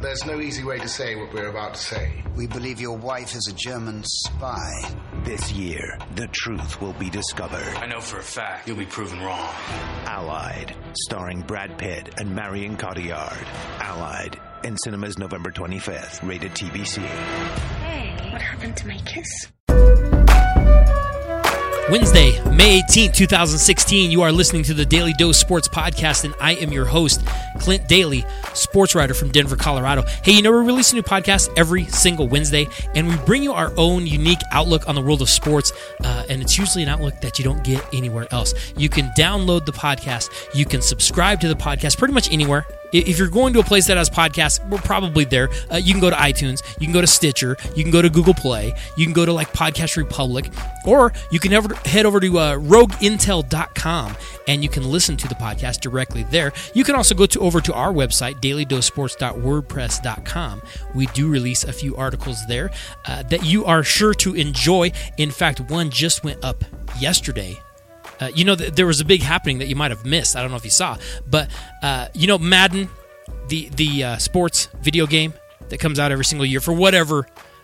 there's no easy way to say what we're about to say. We believe your wife is a German spy. This year, the truth will be discovered. I know for a fact you'll be proven wrong. Allied, starring Brad Pitt and Marion Cotillard. Allied, in cinemas November 25th, rated TVC. Hey, what happened to my kiss? Wednesday, May 18th, 2016, you are listening to the Daily Dose Sports Podcast, and I am your host, Clint Daly, sports writer from Denver, Colorado. Hey, you know, we release a new podcast every single Wednesday, and we bring you our own unique outlook on the world of sports, and it's usually an outlook that you don't get anywhere else. You can download the podcast. You can subscribe to the podcast pretty much anywhere. If you're going to a place that has podcasts, we're probably there. You can go to iTunes, you can go to Stitcher, you can go to Google Play, you can go to like Podcast Republic, or you can head over to rogueintel.com and you can listen to the podcast directly there. You can also go over to our website, dailydosesports.wordpress.com. We do release a few articles there that you are sure to enjoy. In fact, one just went up yesterday. You know, there was a big happening that you might have missed. I don't know if you saw. But, you know, Madden, the sports video game that comes out every single year for whatever,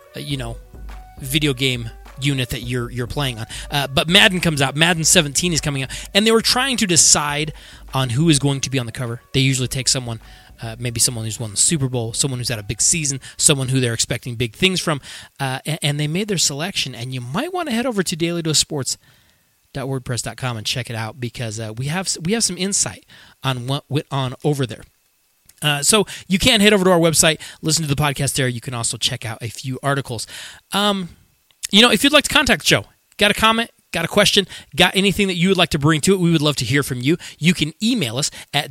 video game unit that you're playing on. But Madden comes out. Madden 17 is coming out. And they were trying to decide on who is going to be on the cover. They usually take someone, maybe someone who's won the Super Bowl, someone who's had a big season, someone who they're expecting big things from. And they made their selection. And you might want to head over to dailydosesports.wordpress.com and check it out because we have some insight on what went on over there. So you can head over to our website, listen to the podcast there. You can also check out a few articles. If you'd like to contact the show, got a comment, got a question, got anything that you would like to bring to it, we would love to hear from you. You can email us at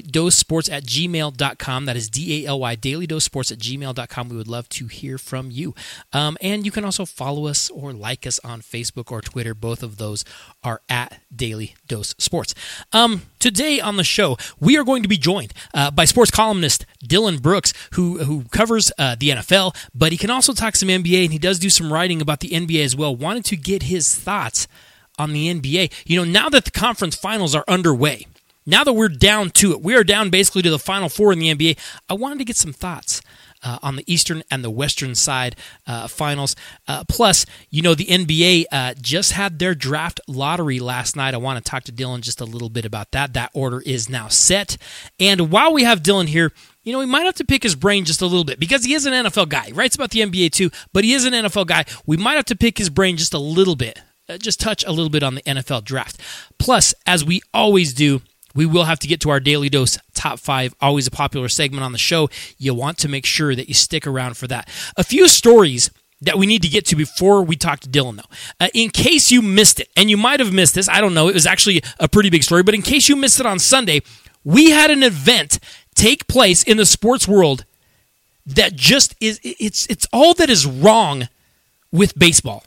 dailydosesports@gmail.com. That is DALY, dailydosesports@gmail.com. We would love to hear from you. And you can also follow us or like us on Facebook or Twitter. Both of those are at Daily Dose Sports. Today on the show, we are going to be joined by sports columnist Dylan Brooks, who covers the NFL, but he can also talk some NBA, and he does do some writing about the NBA as well. Wanted to get his thoughts on the NBA. You know, now that the conference finals are underway, now that we're down to it, we are down basically to the Final Four in the NBA, I wanted to get some thoughts on the Eastern and the Western side finals. Plus, you know, the NBA just had their draft lottery last night. I want to talk to Dylan just a little bit about that. That order is now set. And while we have Dylan here, you know, we might have to pick his brain just a little bit because he is an NFL guy. He writes about the NBA too, but he is an NFL guy. We might have to pick his brain just a little bit, just touch a little bit on the NFL draft. Plus, as we always do, we will have to get to our Daily Dose Top 5, always a popular segment on the show. You want to make sure that you stick around for that. A few stories that we need to get to before we talk to Dylan, though. In case you missed it, and you might have missed this, I don't know, it was actually a pretty big story, but in case you missed it on Sunday, we had an event take place in the sports world that just is, it's all that is wrong with baseball.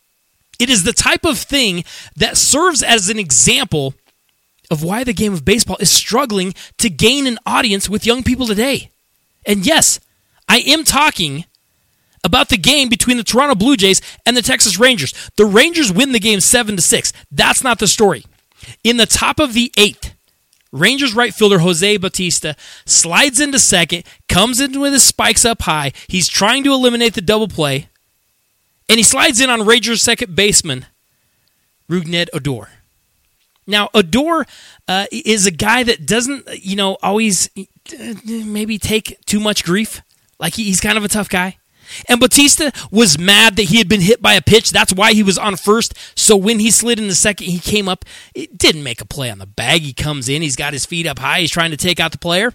It is the type of thing that serves as an example of why the game of baseball is struggling to gain an audience with young people today. And yes, I am talking about the game between the Toronto Blue Jays and the Texas Rangers. The Rangers win the game 7-6. That's not the story. In the top of the 8th, Rangers right fielder Jose Bautista slides into second, comes in with his spikes up high. He's trying to eliminate the double play, and he slides in on Rangers second baseman Rougned Odor. Now, Odor is a guy that doesn't, always maybe take too much grief. Like, he's kind of a tough guy. And Bautista was mad that he had been hit by a pitch. That's why he was on first. So when he slid into second, he came up. It didn't make a play on the bag. He comes in. He's got his feet up high. He's trying to take out the player.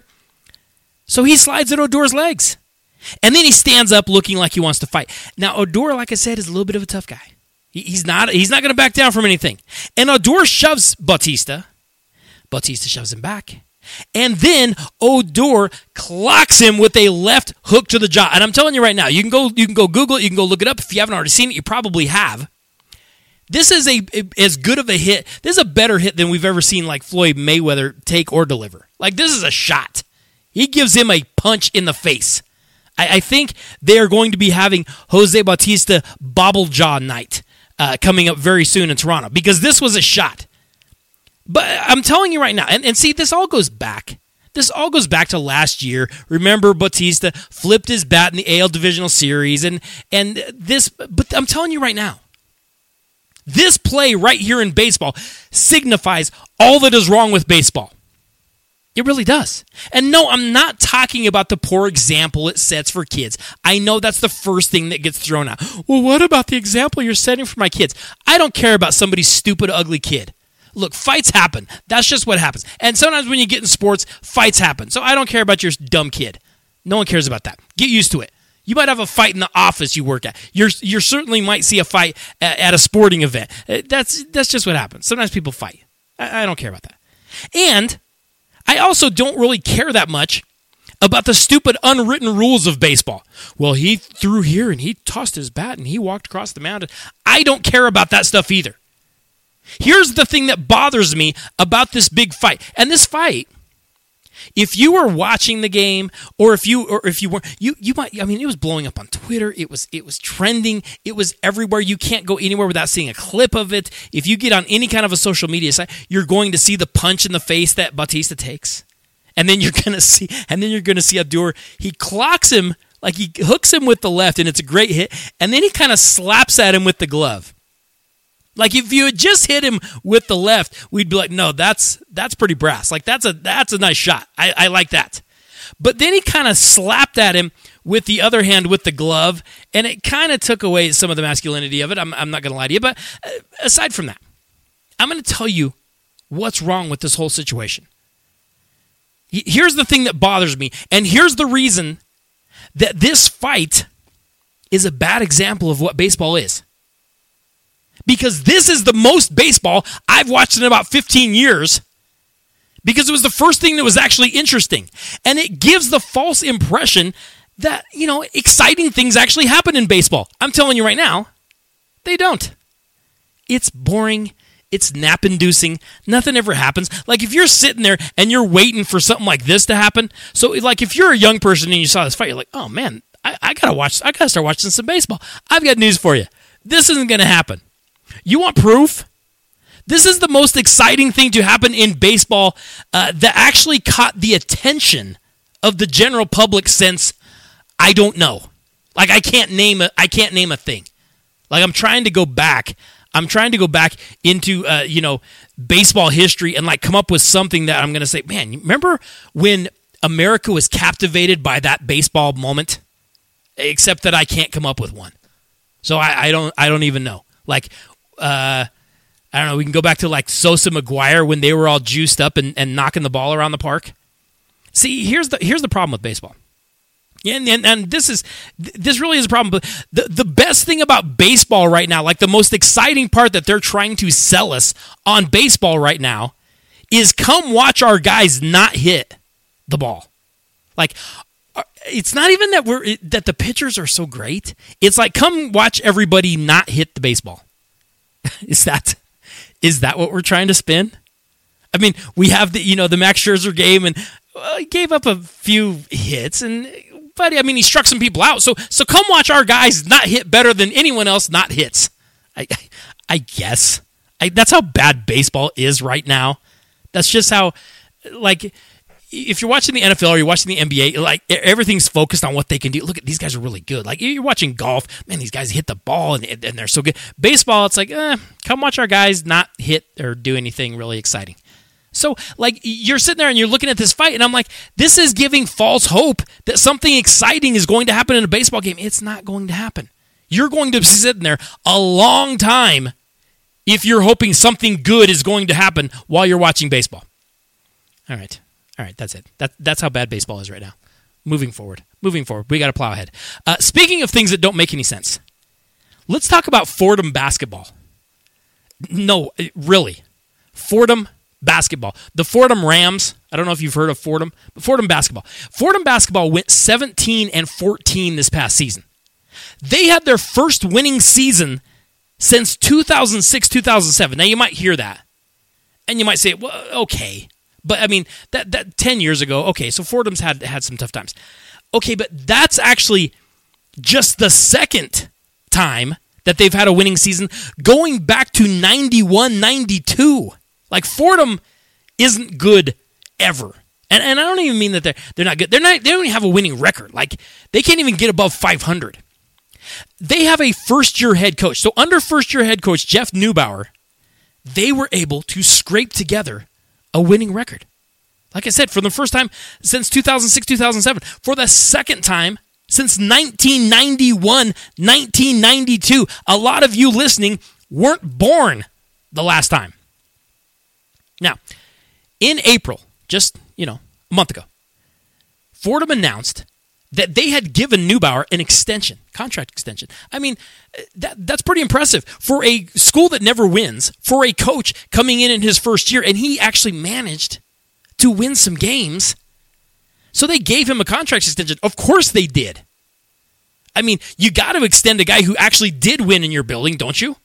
So he slides at Odor's legs. And then he stands up looking like he wants to fight. Now, Odor, like I said, is a little bit of a tough guy. He's not going to back down from anything. And Odor shoves Bautista. Bautista shoves him back. And then Odor clocks him with a left hook to the jaw. And I'm telling you right now, you can go Google it, you can go look it up. If you haven't already seen it, you probably have. This is as good of a hit. This is a better hit than we've ever seen like Floyd Mayweather take or deliver. Like, this is a shot. He gives him a punch in the face. I think they are going to be having Jose Bautista bobble jaw night coming up very soon in Toronto because this was a shot. But I'm telling you right now, and see, this all goes back. This all goes back to last year. Remember, Bautista flipped his bat in the AL Divisional Series, and this. But I'm telling you right now, this play right here in baseball signifies all that is wrong with baseball. It really does. And no, I'm not talking about the poor example it sets for kids. I know that's the first thing that gets thrown out. Well, what about the example you're setting for my kids? I don't care about somebody's stupid, ugly kid. Look, fights happen. That's just what happens. And sometimes when you get in sports, fights happen. So I don't care about your dumb kid. No one cares about that. Get used to it. You might have a fight in the office you work at. You certainly might see a fight at a sporting event. That's just what happens. Sometimes people fight. I don't care about that. And I also don't really care that much about the stupid unwritten rules of baseball. Well, he threw here and he tossed his bat and he walked across the mound. I don't care about that stuff either. Here's the thing that bothers me about this big fight. And this fight, if you were watching the game, or if you weren't, you might. I mean, it was blowing up on Twitter. It was trending. It was everywhere. You can't go anywhere without seeing a clip of it. If you get on any kind of a social media site, you're going to see the punch in the face that Bautista takes, and then you're gonna see Odor. He clocks him, like he hooks him with the left, and it's a great hit. And then he kind of slaps at him with the glove. Like if you had just hit him with the left, we'd be like, no, that's pretty brass. Like that's a nice shot. I like that. But then he kind of slapped at him with the other hand with the glove, and it kind of took away some of the masculinity of it. I'm not going to lie to you. But aside from that, I'm going to tell you what's wrong with this whole situation. Here's the thing that bothers me, and here's the reason that this fight is a bad example of what baseball is. Because this is the most baseball I've watched in about 15 years, because it was the first thing that was actually interesting. And it gives the false impression that, exciting things actually happen in baseball. I'm telling you right now, they don't. It's boring. It's nap-inducing. Nothing ever happens. Like if you're sitting there and you're waiting for something like this to happen, so like if you're a young person and you saw this fight, you're like, oh man, I gotta start watching some baseball. I've got news for you. This isn't going to happen. You want proof? This is the most exciting thing to happen in baseball that actually caught the attention of the general public since, I don't know. Like I can't name a thing. Like I'm trying to go back into baseball history and like come up with something that I'm going to say, man, remember when America was captivated by that baseball moment? Except that I can't come up with one. So I don't even know. Like I don't know, we can go back to like Sosa McGuire when they were all juiced up and knocking the ball around the park. See, here's the problem with baseball. And this really is a problem. But the best thing about baseball right now, like the most exciting part that they're trying to sell us on baseball right now, is come watch our guys not hit the ball. Like it's not even that the pitchers are so great. It's like come watch everybody not hit the baseball. Is that what we're trying to spin? I mean, we have the Max Scherzer game, and he gave up a few hits, but I mean he struck some people out. So come watch our guys not hit better than anyone else not hits. I guess that's how bad baseball is right now. That's just how, like, if you're watching the NFL or you're watching the NBA, like everything's focused on what they can do. Look at these guys are really good. Like you're watching golf, man, these guys hit the ball and they're so good. Baseball, it's like, come watch our guys not hit or do anything really exciting. So like you're sitting there and you're looking at this fight and I'm like, this is giving false hope that something exciting is going to happen in a baseball game. It's not going to happen. You're going to be sitting there a long time if you're hoping something good is going to happen while you're watching baseball. All right, that's it. That's how bad baseball is right now. Moving forward, we got to plow ahead. Speaking of things that don't make any sense, let's talk about Fordham basketball. No, really, Fordham basketball. The Fordham Rams. I don't know if you've heard of Fordham, but Fordham basketball. Fordham basketball went 17-14 this past season. They had their first winning season since 2006-2007. Now you might hear that, and you might say, "Well, okay." But I mean, that 10 years ago, okay, so Fordham's had some tough times. Okay, but that's actually just the second time that they've had a winning season going back to 91-92. Like Fordham isn't good ever. And I don't even mean that they're not good. They don't even have a winning record. Like, they can't even get above 500. They have a first-year head coach. So under first-year head coach Jeff Neubauer, they were able to scrape together a winning record. Like I said, for the first time since 2006, 2007, for the second time since 1991, 1992. A lot of you listening weren't born the last time. Now, in April, just, a month ago, Fordham announced that they had given Neubauer an extension, contract extension. I mean, that's pretty impressive for a school that never wins, for a coach coming in his first year, and he actually managed to win some games. So they gave him a contract extension. Of course they did. I mean, you got to extend a guy who actually did win in your building, don't you?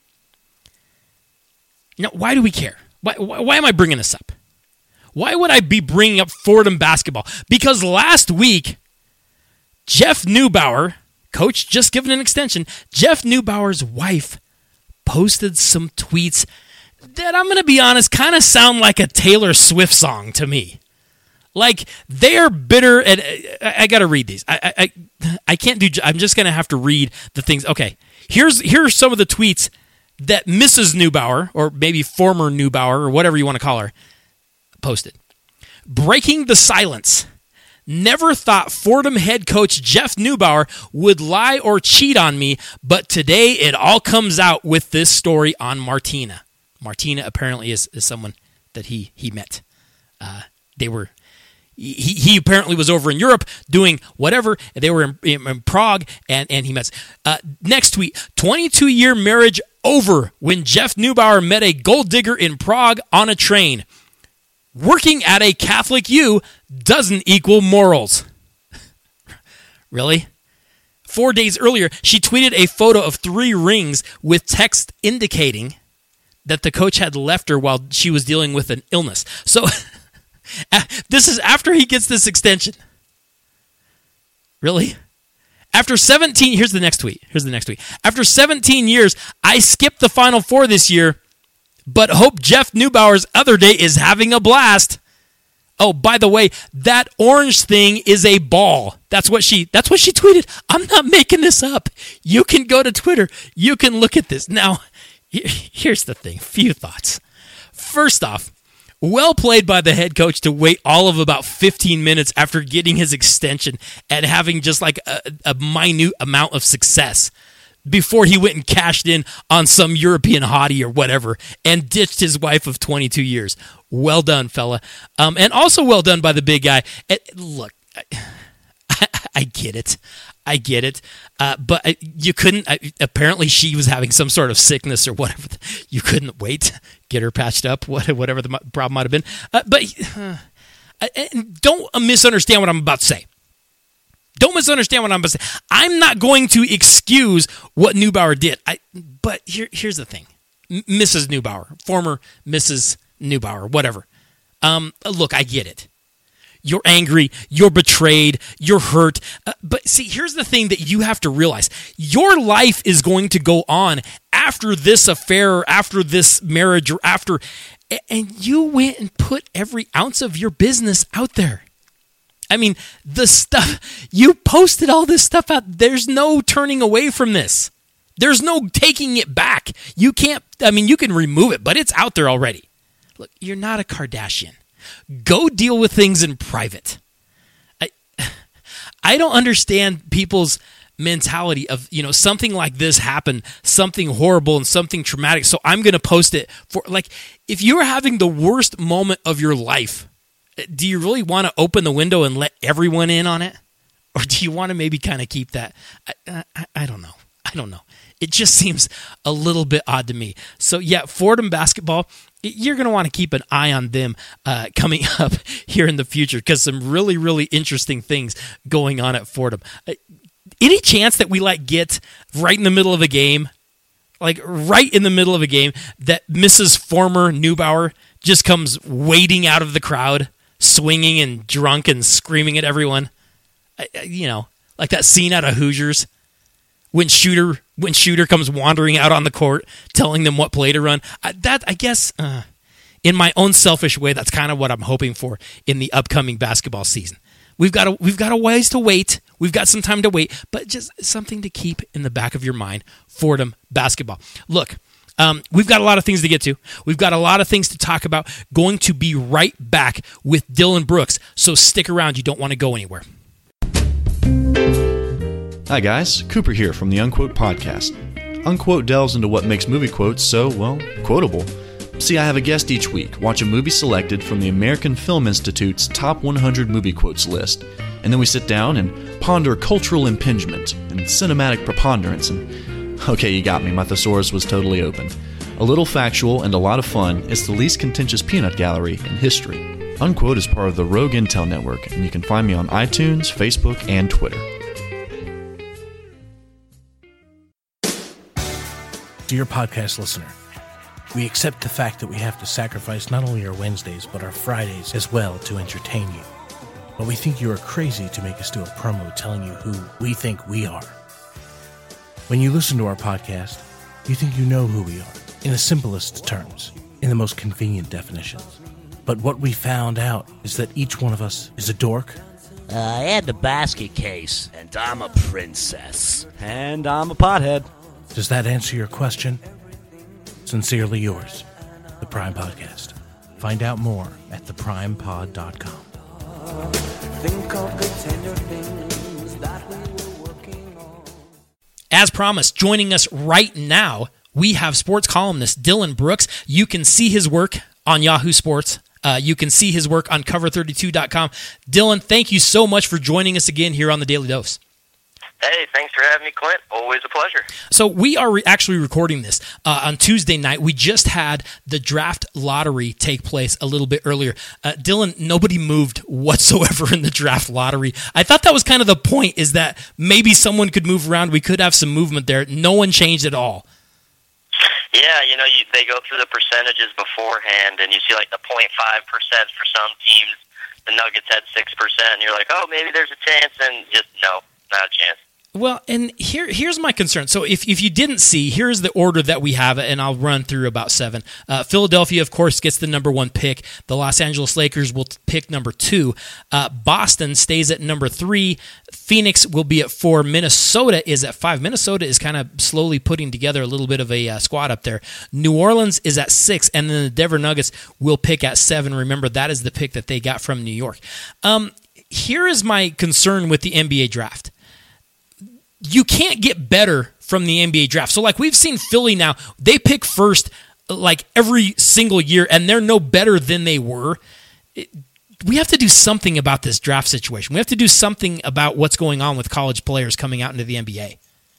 Now, why do we care? Why am I bringing this up? Why would I be bringing up Fordham basketball? Because last week, Jeff Neubauer, coach just given an extension, Jeff Neubauer's wife posted some tweets that, I'm going to be honest, kind of sound like a Taylor Swift song to me. Like, they're bitter, and I got to read these. I can't do, I'm just going to have to read the things. Okay, here's some of the tweets that Mrs. Neubauer, or maybe former Neubauer, or whatever you want to call her, posted. Breaking the silence. Never thought Fordham head coach Jeff Neubauer would lie or cheat on me, but today it all comes out with this story on Martina. Martina apparently is someone that he met. He apparently was over in Europe doing whatever. They were in Prague, and he met. Next tweet, 22-year marriage over when Jeff Neubauer met a gold digger in Prague on a train. Working at a Catholic U doesn't equal morals. Really? 4 days earlier, she tweeted a photo of 3 rings with text indicating that the coach had left her while she was dealing with an illness. So this is after he gets this extension. Really? After 17, here's the next tweet. After 17 years, I skipped the Final Four this year, but hope Jeff Neubauer's other day is having a blast. Oh, by the way, that orange thing is a ball. That's what she tweeted. I'm not making this up. You can go to Twitter. You can look at this. Now, here's the thing. Few thoughts. First off, well played by the head coach to wait all of about 15 minutes after getting his extension and having just like a minute amount of success before he went and cashed in on some European hottie or whatever and ditched his wife of 22 years. Well done, fella. And also well done by the big guy. Look, I get it. But you couldn't, apparently she was having some sort of sickness or whatever. You couldn't wait, get her patched up, whatever the problem might have been. But don't misunderstand what I'm about to say. I'm not going to excuse what Neubauer did. But here's the thing. Mrs. Neubauer, former Mrs. Neubauer, whatever. Look, I get it. You're angry, you're betrayed, you're hurt. But see, here's the thing that you have to realize. Your life is going to go on after this affair, or after this marriage, or after... And you went and put every ounce of your business out there. I mean, the stuff, you posted all this stuff out. There's no turning away from this. There's no taking it back. You can't, you can remove it, but it's out there already. Look, you're not a Kardashian. Go deal with things in private. I don't understand people's mentality of, something like this happened, something horrible and something traumatic, so I'm going to post it for, like, if you're having the worst moment of your life, do you really want to open the window and let everyone in on it? Or do you want to maybe kind of keep that? I don't know. It just seems a little bit odd to me. So, yeah, Fordham basketball, you're going to want to keep an eye on them coming up here in the future because some really, really interesting things going on at Fordham. Any chance that we get right in the middle of a game, that Mrs. Former Neubauer just comes wading out of the crowd, swinging and drunk and screaming at everyone? Like that scene out of Hoosiers when Shooter comes wandering out on the court telling them what play to run. I guess in my own selfish way, that's kind of what I'm hoping for in the upcoming basketball season. We've got a ways to wait. We've got some time to wait, but just something to keep in the back of your mind. Fordham basketball. Look, we've got a lot of things to get to. We've got a lot of things to talk about. Going to be right back with Dylan Brooks, so stick around. You don't want to go anywhere. Hi guys, Cooper here from the Unquote Podcast. Unquote delves into what makes movie quotes so, well, quotable. See, I have a guest each week, watch a movie selected from the American Film Institute's top 100 movie quotes list, and then we sit down and ponder cultural impingement and cinematic preponderance, and okay, you got me, my thesaurus was totally open. A little factual and a lot of fun, it's the least contentious peanut gallery in history. Unquote is part of the Rogue Intel Network, and you can find me on iTunes, Facebook, and Twitter. Dear podcast listener, we accept the fact that we have to sacrifice not only our Wednesdays, but our Fridays as well to entertain you. But we think you are crazy to make us do a promo telling you who we think we are. When you listen to our podcast, you think you know who we are, in the simplest terms, in the most convenient definitions. But what we found out is that each one of us is a dork. I had the basket case, and I'm a princess. And I'm a pothead. Does that answer your question? Sincerely yours, The Prime Podcast. Find out more at theprimepod.com. Think of the tender things that we were working on. As promised, joining us right now, we have sports columnist Dylan Brooks. You can see his work on Yahoo Sports. You can see his work on cover32.com. Dylan, thank you so much for joining us again here on the Daily Dose. Hey, thanks for having me, Clint. Always a pleasure. So we are actually recording this on Tuesday night. We just had the draft lottery take place a little bit earlier. Dylan, nobody moved whatsoever in the draft lottery. I thought that was kind of the point, is that maybe someone could move around. We could have some movement there. No one changed at all. Yeah, they go through the percentages beforehand, and you see like the 0.5% for some teams. The Nuggets had 6%, and you're like, oh, maybe there's a chance, and just no, not a chance. Well, and here's my concern. So if you didn't see, here's the order that we have, and I'll run through about 7. Philadelphia, of course, gets the number 1 pick. The Los Angeles Lakers will pick number 2. Boston stays at number 3. Phoenix will be at 4. Minnesota is at 5. Minnesota is kind of slowly putting together a little bit of a squad up there. New Orleans is at 6, and then the Denver Nuggets will pick at 7. Remember, that is the pick that they got from New York. Here is my concern with the NBA draft. You can't get better from the NBA draft. So, like, we've seen Philly now, they pick first, like, every single year, and they're no better than they were. We have to do something about this draft situation. We have to do something about what's going on with college players coming out into the NBA.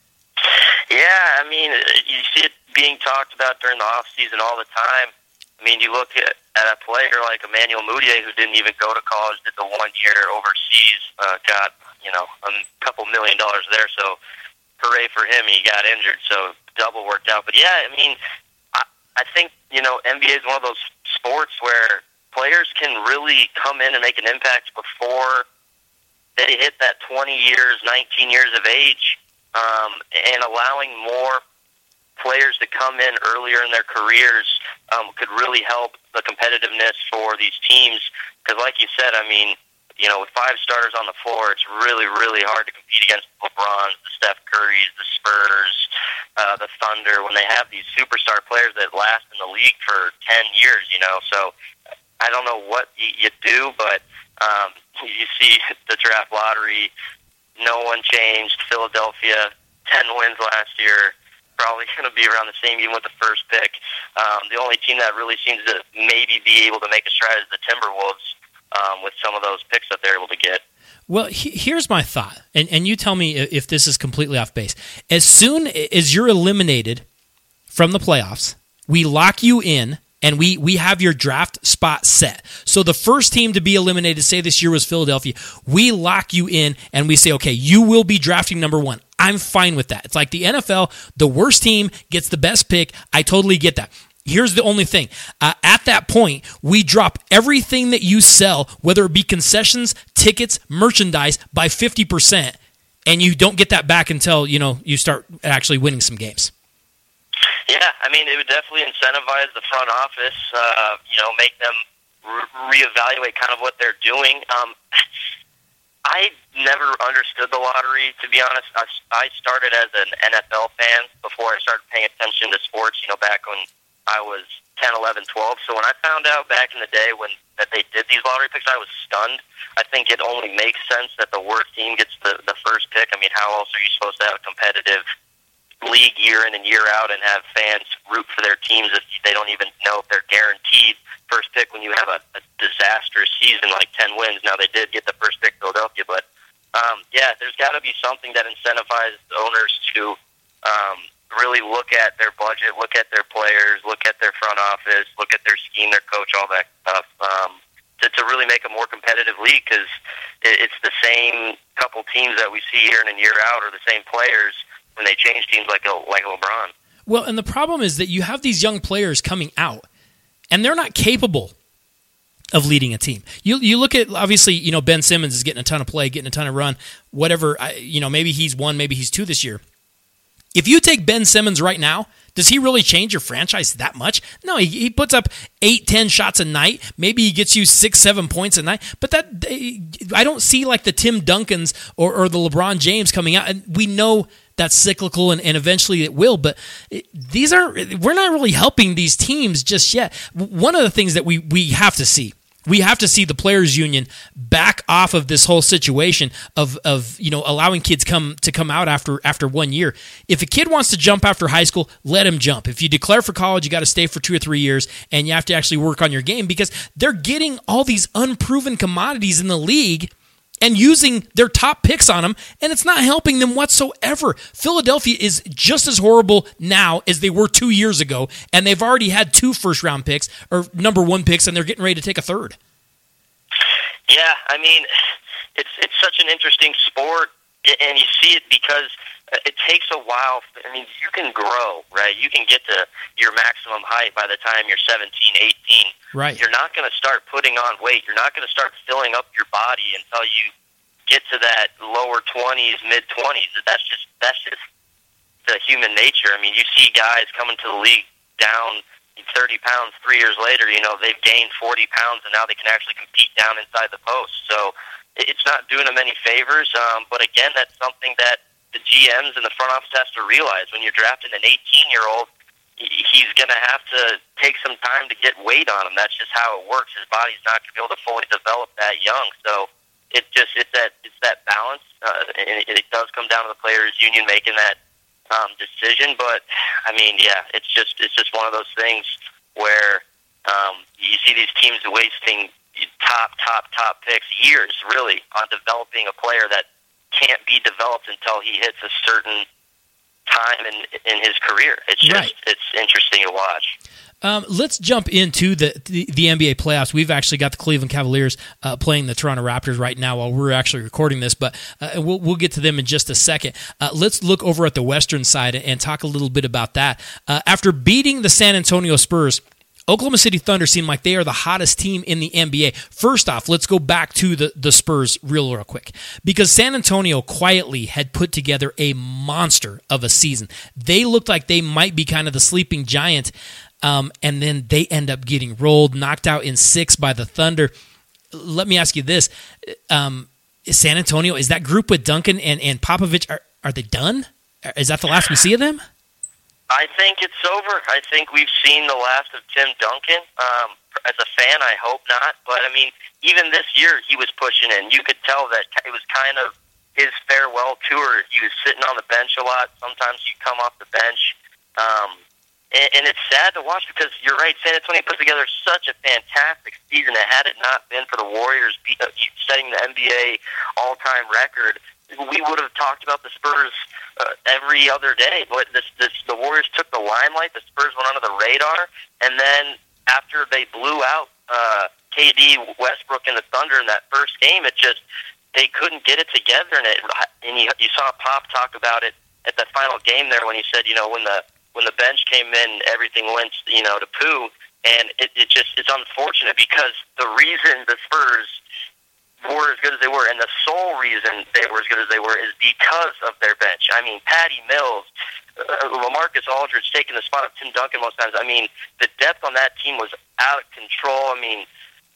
Yeah, I mean, you see it being talked about during the offseason all the time. I mean, you look at a player like Emmanuel Mudiay, who didn't even go to college, did the 1 year overseas, got a couple $1 million there, so hooray for him. He got injured, so double worked out. But yeah, I mean, I think, NBA is one of those sports where players can really come in and make an impact before they hit that 20 years, 19 years of age, and allowing more players to come in earlier in their careers could really help the competitiveness for these teams. Because like you said, I mean, with 5 starters on the floor, it's really, really hard to compete against the LeBrons, the Steph Currys, the Spurs, the Thunder, when they have these superstar players that last in the league for 10 years, So I don't know what you do, but you see the draft lottery, no one changed. Philadelphia, 10 wins last year, probably going to be around the same even with the first pick. The only team that really seems to maybe be able to make a stride is the Timberwolves, with some of those picks that they're able to get. Well, here's my thought, and you tell me if this is completely off base. As soon as you're eliminated from the playoffs, we lock you in, and we have your draft spot set. So the first team to be eliminated, say this year was Philadelphia, we lock you in, and we say, okay, you will be drafting number 1. I'm fine with that. It's like the NFL, the worst team gets the best pick. I totally get that. Here's the only thing. At that point, we drop everything that you sell, whether it be concessions, tickets, merchandise, by 50%, and you don't get that back until, you start actually winning some games. Yeah, I mean, it would definitely incentivize the front office, make them reevaluate kind of what they're doing. I never understood the lottery, to be honest. I started as an NFL fan before I started paying attention to sports, back when I was 10, 11, 12. So when I found out back in the day that they did these lottery picks, I was stunned. I think it only makes sense that the worst team gets the first pick. I mean, how else are you supposed to have a competitive league year in and year out and have fans root for their teams if they don't even know if they're guaranteed first pick when you have a disastrous season like 10 wins? Now, they did get the first pick, Philadelphia, but there's got to be something that incentivizes owners to really look at their budget, look at their players, look at their front office, look at their scheme, their coach, all that stuff, to really make a more competitive league, because it's the same couple teams that we see year in and year out, or the same players when they change teams like LeBron. Well, and the problem is that you have these young players coming out, and they're not capable of leading a team. You look at, obviously, Ben Simmons is getting a ton of play, getting a ton of run, whatever. Maybe he's 1, maybe he's 2 this year. If you take Ben Simmons right now, does he really change your franchise that much? No, he puts up 8, 10 shots a night. Maybe he gets you 6, 7 points a night. But that, I don't see like the Tim Duncans or the LeBron James coming out. And we know that's cyclical, and eventually it will. But we're not really helping these teams just yet. One of the things that we have to see. We have to see the players' union back off of this whole situation of allowing kids to come out after 1 year. If a kid wants to jump after high school, let him jump. If you declare for college, you got to stay for 2 or 3 years, and you have to actually work on your game, because they're getting all these unproven commodities in the league and using their top picks on them, and it's not helping them whatsoever. Philadelphia is just as horrible now as they were 2 years ago, and they've already had 2 first-round picks, or number 1 picks, and they're getting ready to take a 3rd. Yeah, I mean, it's such an interesting sport, and you see it because it takes a while. I mean, you can grow, right? You can get to your maximum height by the time you're 17, 18. Right. You're not going to start putting on weight. You're not going to start filling up your body until you get to that lower 20s, mid-20s. That's just the human nature. I mean, you see guys coming to the league down 30 pounds 3 years later. They've gained 40 pounds, and now they can actually compete down inside the post. So it's not doing them any favors. But again, that's something that the GMs and the front office has to realize. When you're drafting an 18-year-old, he's going to have to take some time to get weight on him. That's just how it works. His body's not going to be able to fully develop that young. So it's that balance, and it does come down to the players' union making that decision. But I mean, yeah, it's just one of those things where you see these teams wasting top picks, years really, on developing a player that can't be developed until he hits a certain time in his career. It's just right. It's interesting to watch. Let's jump into the NBA playoffs. We've actually got the Cleveland Cavaliers playing the Toronto Raptors right now while we're actually recording this, but we'll get to them in just a second. Let's look over at the Western side and talk a little bit about that. After beating the San Antonio Spurs, Oklahoma City Thunder seem like they are the hottest team in the NBA. First off, let's go back to the Spurs real quick, because San Antonio quietly had put together a monster of a season. They looked like they might be kind of the sleeping giant, and then they end up getting rolled, knocked out in 6 by the Thunder. Let me ask you this. San Antonio, is that group with Duncan and Popovich, are they done? Is that the last we see of them? I think it's over. I think we've seen the last of Tim Duncan. As a fan, I hope not. But, I mean, even this year he was pushing in. You could tell that it was kind of his farewell tour. He was sitting on the bench a lot. Sometimes he'd come off the bench. And it's sad to watch, because you're right, San Antonio put together such a fantastic season. Had it not been for the Warriors setting the NBA all-time record, we would have talked about the Spurs every other day. But the Warriors took the limelight. The Spurs went under the radar. And then after they blew out KD, Westbrook, and the Thunder in that first game, they couldn't get it together. And you saw Pop talk about it at the final game there when he said, when the bench came in, everything went, to poo. And it's unfortunate, because the reason the Spurs were as good as they were, and the sole reason they were as good as they were is because of their bench. I mean, Patty Mills, LaMarcus Aldridge taking the spot of Tim Duncan most times. I mean, the depth on that team was out of control. I mean,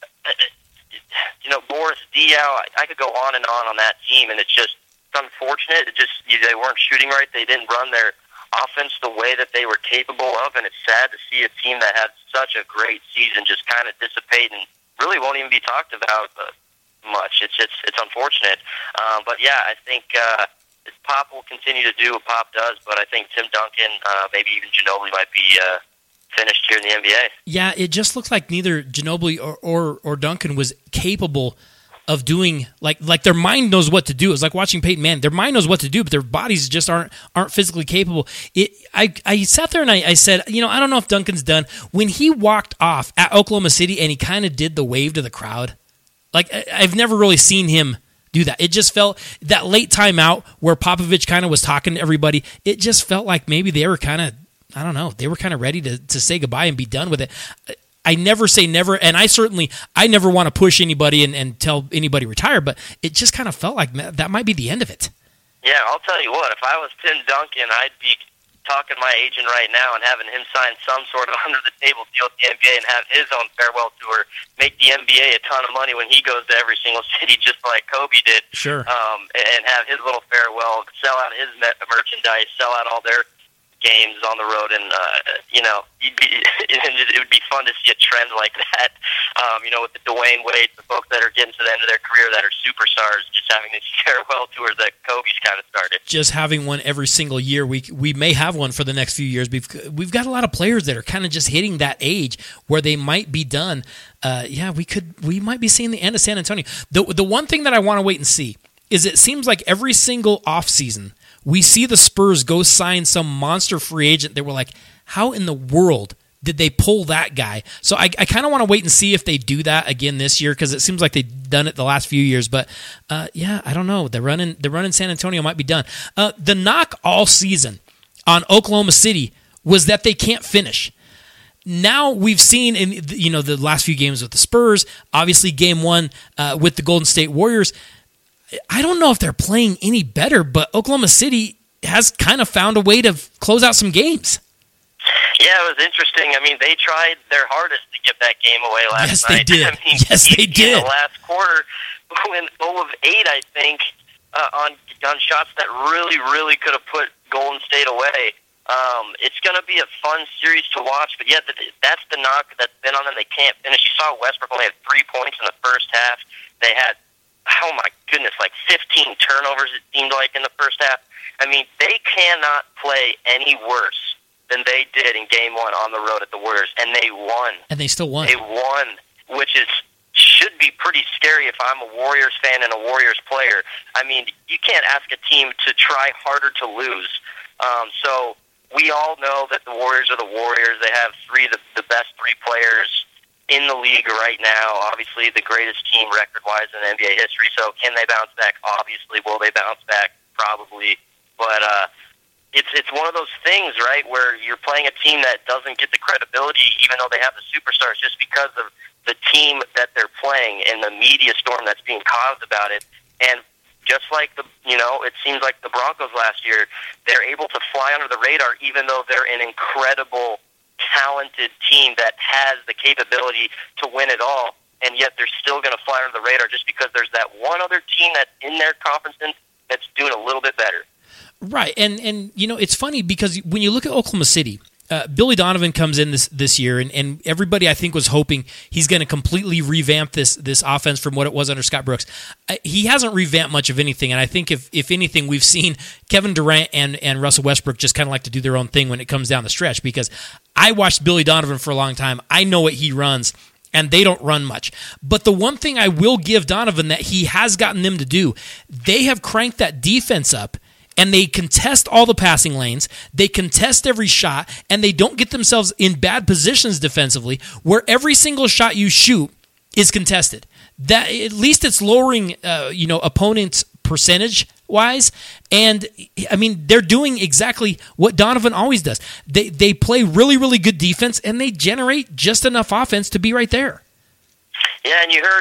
Boris Diaw, I could go on that team, and it's just unfortunate. They weren't shooting right. They didn't run their offense the way that they were capable of, and it's sad to see a team that had such a great season just kind of dissipate and really won't even be talked about much. It's unfortunate. But yeah, I think Pop will continue to do what Pop does, but I think Tim Duncan, maybe even Ginobili might be finished here in the NBA. Yeah, it just looks like neither Ginobili or Duncan was capable of doing, like their mind knows what to do. It's like watching Peyton Manning. Their mind knows what to do, but their bodies just aren't physically capable. I sat there and I said, I don't know if Duncan's done. When he walked off at Oklahoma City and he kind of did the wave to the crowd, like I've never really seen him do that. It just felt that late timeout where Popovich kind of was talking to everybody. It just felt like maybe they were kind of, I don't know, they were kind of ready to say goodbye and be done with it. I never say never, and I never want to push anybody and tell anybody retire, but it just kind of felt like that might be the end of it. Yeah, I'll tell you what, if I was Tim Duncan, I'd be talking to my agent right now and having him sign some sort of under-the-table deal with the NBA and have his own farewell tour, make the NBA a ton of money when he goes to every single city just like Kobe did. Sure. And have his little farewell, sell out his merchandise, sell out all their games on the road, and it would be fun to see a trend like that. With the Dwayne Wade, the folks that are getting to the end of their career that are superstars, just having these farewell tours that Kobe's kind of started. Just having one every single year. We may have one for the next few years. We've got a lot of players that are kind of just hitting that age where they might be done. We might be seeing the end of San Antonio. The one thing that I want to wait and see is it seems like every single offseason we see the Spurs go sign some monster free agent that we're like, how in the world did they pull that guy? So I kind of want to wait and see if they do that again this year, because it seems like they've done it the last few years. But I don't know. The run in San Antonio might be done. The knock all season on Oklahoma City was that they can't finish. Now we've seen in the last few games with the Spurs, obviously Game 1 with the Golden State Warriors. I don't know if they're playing any better, but Oklahoma City has kind of found a way to close out some games. Yeah, it was interesting. I mean, they tried their hardest to give that game away last night. Yes, they did. In the last quarter, went 0 of 8, I think, on shots that really, really could have put Golden State away. It's going to be a fun series to watch, but yeah, that's the knock that's been on them. They can't finish. You saw Westbrook only had 3 points in the first half. They had, oh my goodness, like 15 turnovers, it seemed like, in the first half. I mean, they cannot play any worse than they did in Game 1 on the road at the Warriors, and they won. And they still won. They won, which should be pretty scary if I'm a Warriors fan and a Warriors player. I mean, you can't ask a team to try harder to lose. So we all know that the Warriors are the Warriors. They have the best 3 players in the league right now. Obviously, the greatest team record-wise in NBA history. So can they bounce back? Obviously. Will they bounce back? Probably. But it's one of those things, right, where you're playing a team that doesn't get the credibility, even though they have the superstars, just because of the team that they're playing and the media storm that's being caused about it. And just like it seems like the Broncos last year, they're able to fly under the radar, even though they're an incredible, talented team that has the capability to win it all. And yet they're still going to fly under the radar just because there's that one other team that's in their conference that's doing a little bit better. Right, and it's funny because when you look at Oklahoma City, Billy Donovan comes in this year, and everybody I think was hoping he's going to completely revamp this offense from what it was under Scott Brooks. He hasn't revamped much of anything, and I think if anything, we've seen Kevin Durant and Russell Westbrook just kind of like to do their own thing when it comes down the stretch, because I watched Billy Donovan for a long time. I know what he runs, and they don't run much. But the one thing I will give Donovan that he has gotten them to do, they have cranked that defense up, and they contest all the passing lanes, they contest every shot, and they don't get themselves in bad positions defensively where every single shot you shoot is contested. That at least it's lowering opponents' percentage-wise, and I mean they're doing exactly what Donovan always does. They play really, really good defense, and they generate just enough offense to be right there. Yeah, and you heard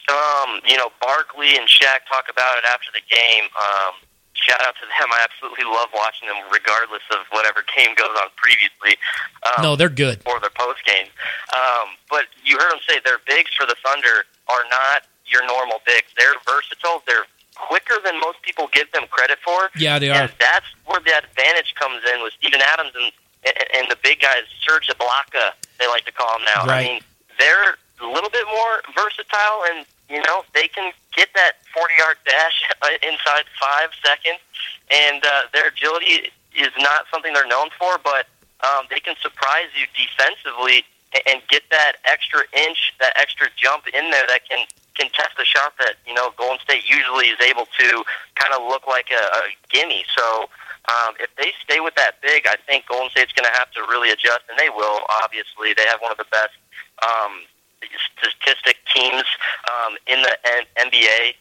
Barkley and Shaq talk about it after the game. Shout out to them. I absolutely love watching them regardless of whatever game goes on previously. No, they're good. Or their post game. But you heard them say their bigs for the Thunder are not your normal bigs. They're versatile. They're quicker than most people give them credit for. Yeah, they are. And that's where the advantage comes in with Steven Adams and the big guys, Serge Ibaka, they like to call him now. Right. I mean, they're a little bit more versatile, and they can get that 40-yard dash inside 5 seconds, and their agility is not something they're known for, but they can surprise you defensively and get that extra inch, that extra jump in there that can test a shot that, Golden State usually is able to kind of look like a gimme. So if they stay with that big, I think Golden State's going to have to really adjust, and they will, obviously. They have one of the best statistic teams in the NBA.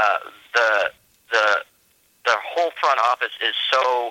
The whole front office is so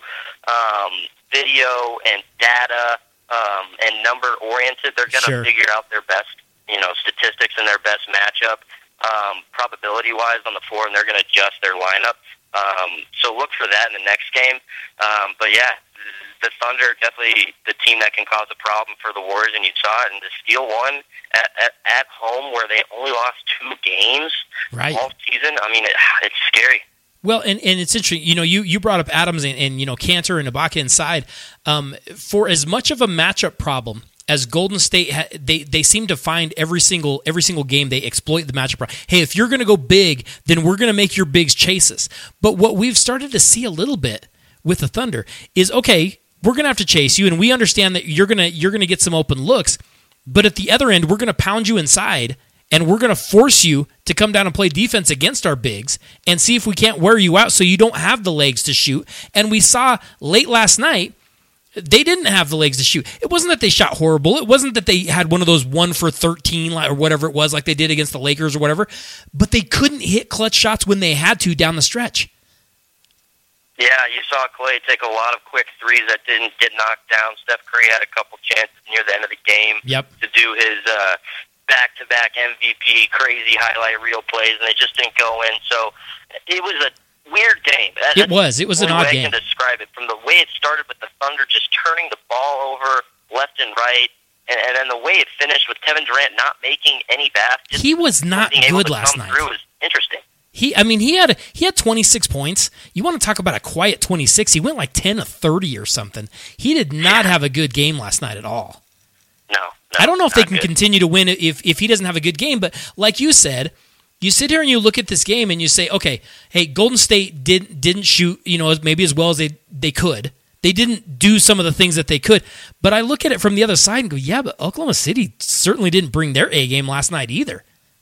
video and data and number oriented. They're going to figure out their best, statistics and their best matchup probability wise on the floor, and they're going to adjust their lineup. So look for that in the next game. But yeah, the Thunder are definitely the team that can cause a problem for the Warriors, and you saw it. And to steal one at home where they only lost 2 games all season, I mean, it's scary. Well, and it's interesting. You brought up Adams and Cantor and Ibaka inside. For as much of a matchup problem as Golden State, they seem to find every single game they exploit the matchup problem. Hey, if you're going to go big, then we're going to make your bigs chase us. But what we've started to see a little bit with the Thunder is, okay, we're going to have to chase you, and we understand that you're going to get some open looks. But at the other end, we're going to pound you inside, and we're going to force you to come down and play defense against our bigs and see if we can't wear you out so you don't have the legs to shoot. And we saw late last night, they didn't have the legs to shoot. It wasn't that they shot horrible. It wasn't that they had one of those 1 for 13 or whatever it was like they did against the Lakers or whatever. But they couldn't hit clutch shots when they had to down the stretch. Yeah, you saw Clay take a lot of quick threes that didn't get knocked down. Steph Curry had a couple chances near the end of the game to do his back-to-back MVP crazy highlight reel plays, and they just didn't go in. So it was a weird game. It was an odd game. I can describe it. From the way it started with the Thunder just turning the ball over left and right, and then the way it finished with Kevin Durant not making any baskets. He was not good last night. It was interesting. He had 26 points. You want to talk about a quiet 26? He went like 10 of 30 or something. He did not have a good game last night at all. No, I don't know if they can continue to win if he doesn't have a good game, but like you said, you sit here and you look at this game and you say, okay, hey, Golden State didn't shoot, maybe as well as they could. They didn't do some of the things that they could. But I look at it from the other side and go, yeah, but Oklahoma City certainly didn't bring their A game last night either.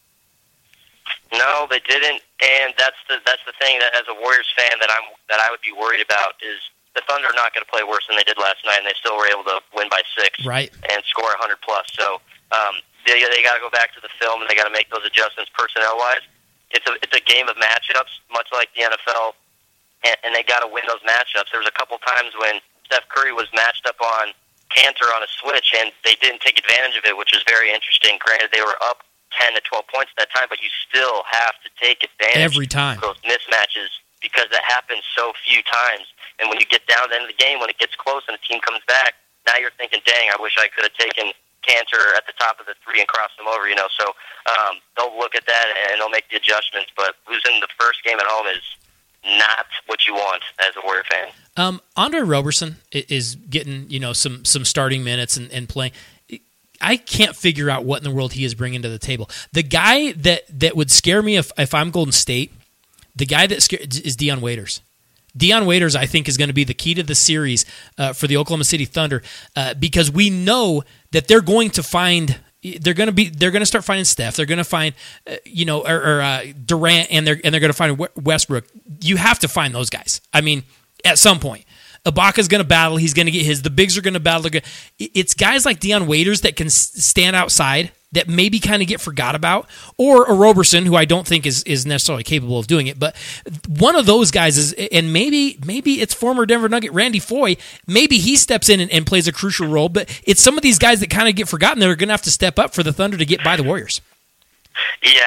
No, they didn't, and that's the thing that as a Warriors fan that I would be worried about is the Thunder are not going to play worse than they did last night, and they still were able to win by 6 and score 100 plus. So they got to go back to the film and they got to make those adjustments personnel wise. It's a game of matchups, much like the NFL, and they got to win those matchups. There was a couple times when Steph Curry was matched up on Cantor on a switch, and they didn't take advantage of it, which was very interesting. Granted, they were up 10 to 12 points at that time, but you still have to take advantage every time of those mismatches because that happens so few times. And when you get down to the end of the game, when it gets close and the team comes back, now you're thinking, dang, I wish I could have taken Cantor at the top of the 3 and crossed him over, So they'll look at that and they'll make the adjustments. But losing the first game at home is not what you want as a Warrior fan. Andre Roberson is getting, some starting minutes and playing. I can't figure out what in the world he is bringing to the table. The guy that would scare me if I'm Golden State, the guy that is Dion Waiters. Dion Waiters, I think, is going to be the key to the series for the Oklahoma City Thunder because we know that they're going to find. They're going to start finding Steph. They're going to find, Durant, and they're going to find Westbrook. You have to find those guys. I mean, at some point. Ibaka's going to battle. He's going to get his. The bigs are going to battle. It's guys like Dion Waiters that can stand outside that maybe kind of get forgot about, or a Roberson, who I don't think is necessarily capable of doing it. But one of those guys is, and maybe it's former Denver Nugget Randy Foye. Maybe he steps in and plays a crucial role. But it's some of these guys that kind of get forgotten that are going to have to step up for the Thunder to get by the Warriors. Yeah,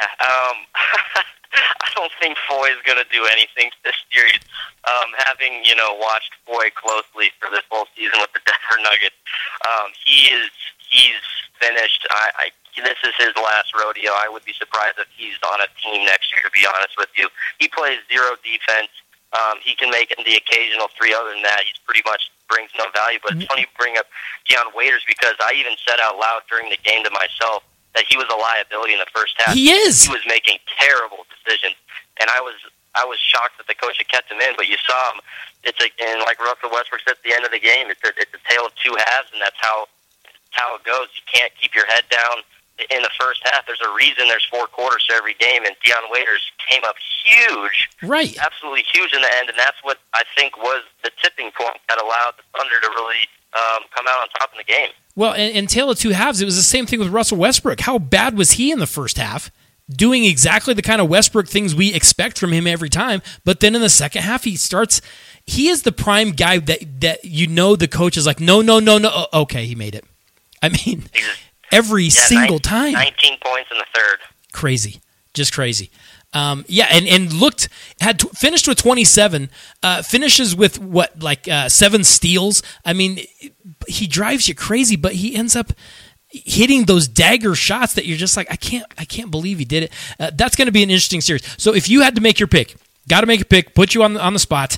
I don't think Foy is going to do anything this series. Having watched Foy closely for this whole season with the Denver Nuggets, he's finished. This is his last rodeo. I would be surprised if he's on a team next year, to be honest with you. He plays zero defense. He can make it the occasional three. Other than that, he's pretty much brings no value. But it's funny you bring up Dion Waiters, because I even said out loud during the game to myself that he was a liability in the first half. He is. He was making terrible decisions, and I was shocked that the coach had kept him in. But you saw him. And like Russell Westbrook said at the end of the game, it's a tale of two halves, and that's how it goes. You can't keep your head down in the first half. There's a reason there's 4 quarters to every game, and Dion Waiters came up huge, right? Absolutely huge in the end, and that's what I think was the tipping point that allowed the Thunder to really come out on top in the game. Well, and tale of two halves, it was the same thing with Russell Westbrook. How bad was he in the first half? Doing exactly the kind of Westbrook things we expect from him every time, but then in the second half, he is the prime guy that the coach is like, no, okay, he made it. I mean, every single time. 19 points in the third. Crazy. Just crazy. And finished with 27, finishes with 7 steals. I mean, he drives you crazy, but he ends up hitting those dagger shots that you're just like, I can't believe he did it. That's going to be an interesting series. So if you had to make your pick, got to make a pick, put you on the spot,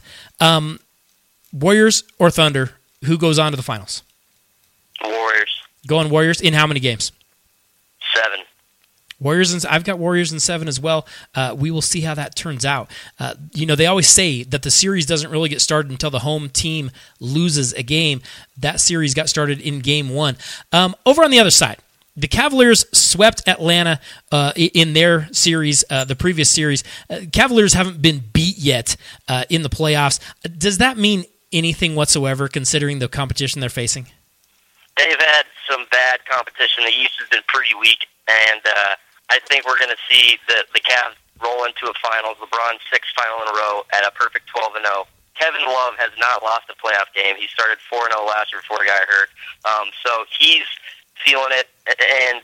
Warriors or Thunder, who goes on to the finals? Warriors. Going Warriors in how many games? 7. I've got Warriors in 7 as well. We will see how that turns out. They always say that the series doesn't really get started until the home team loses a game. That series got started in Game 1. Over on the other side, the Cavaliers swept Atlanta in their series, the previous series. Cavaliers haven't been beat yet in the playoffs. Does that mean anything whatsoever, considering the competition they're facing? They've had some bad competition. The East has been pretty weak, and I think we're going to see the Cavs roll into a finals. LeBron's 6th final in a row at a perfect 12-0. Kevin Love has not lost a playoff game. He started 4-0 last year before he got hurt. So he's feeling it. And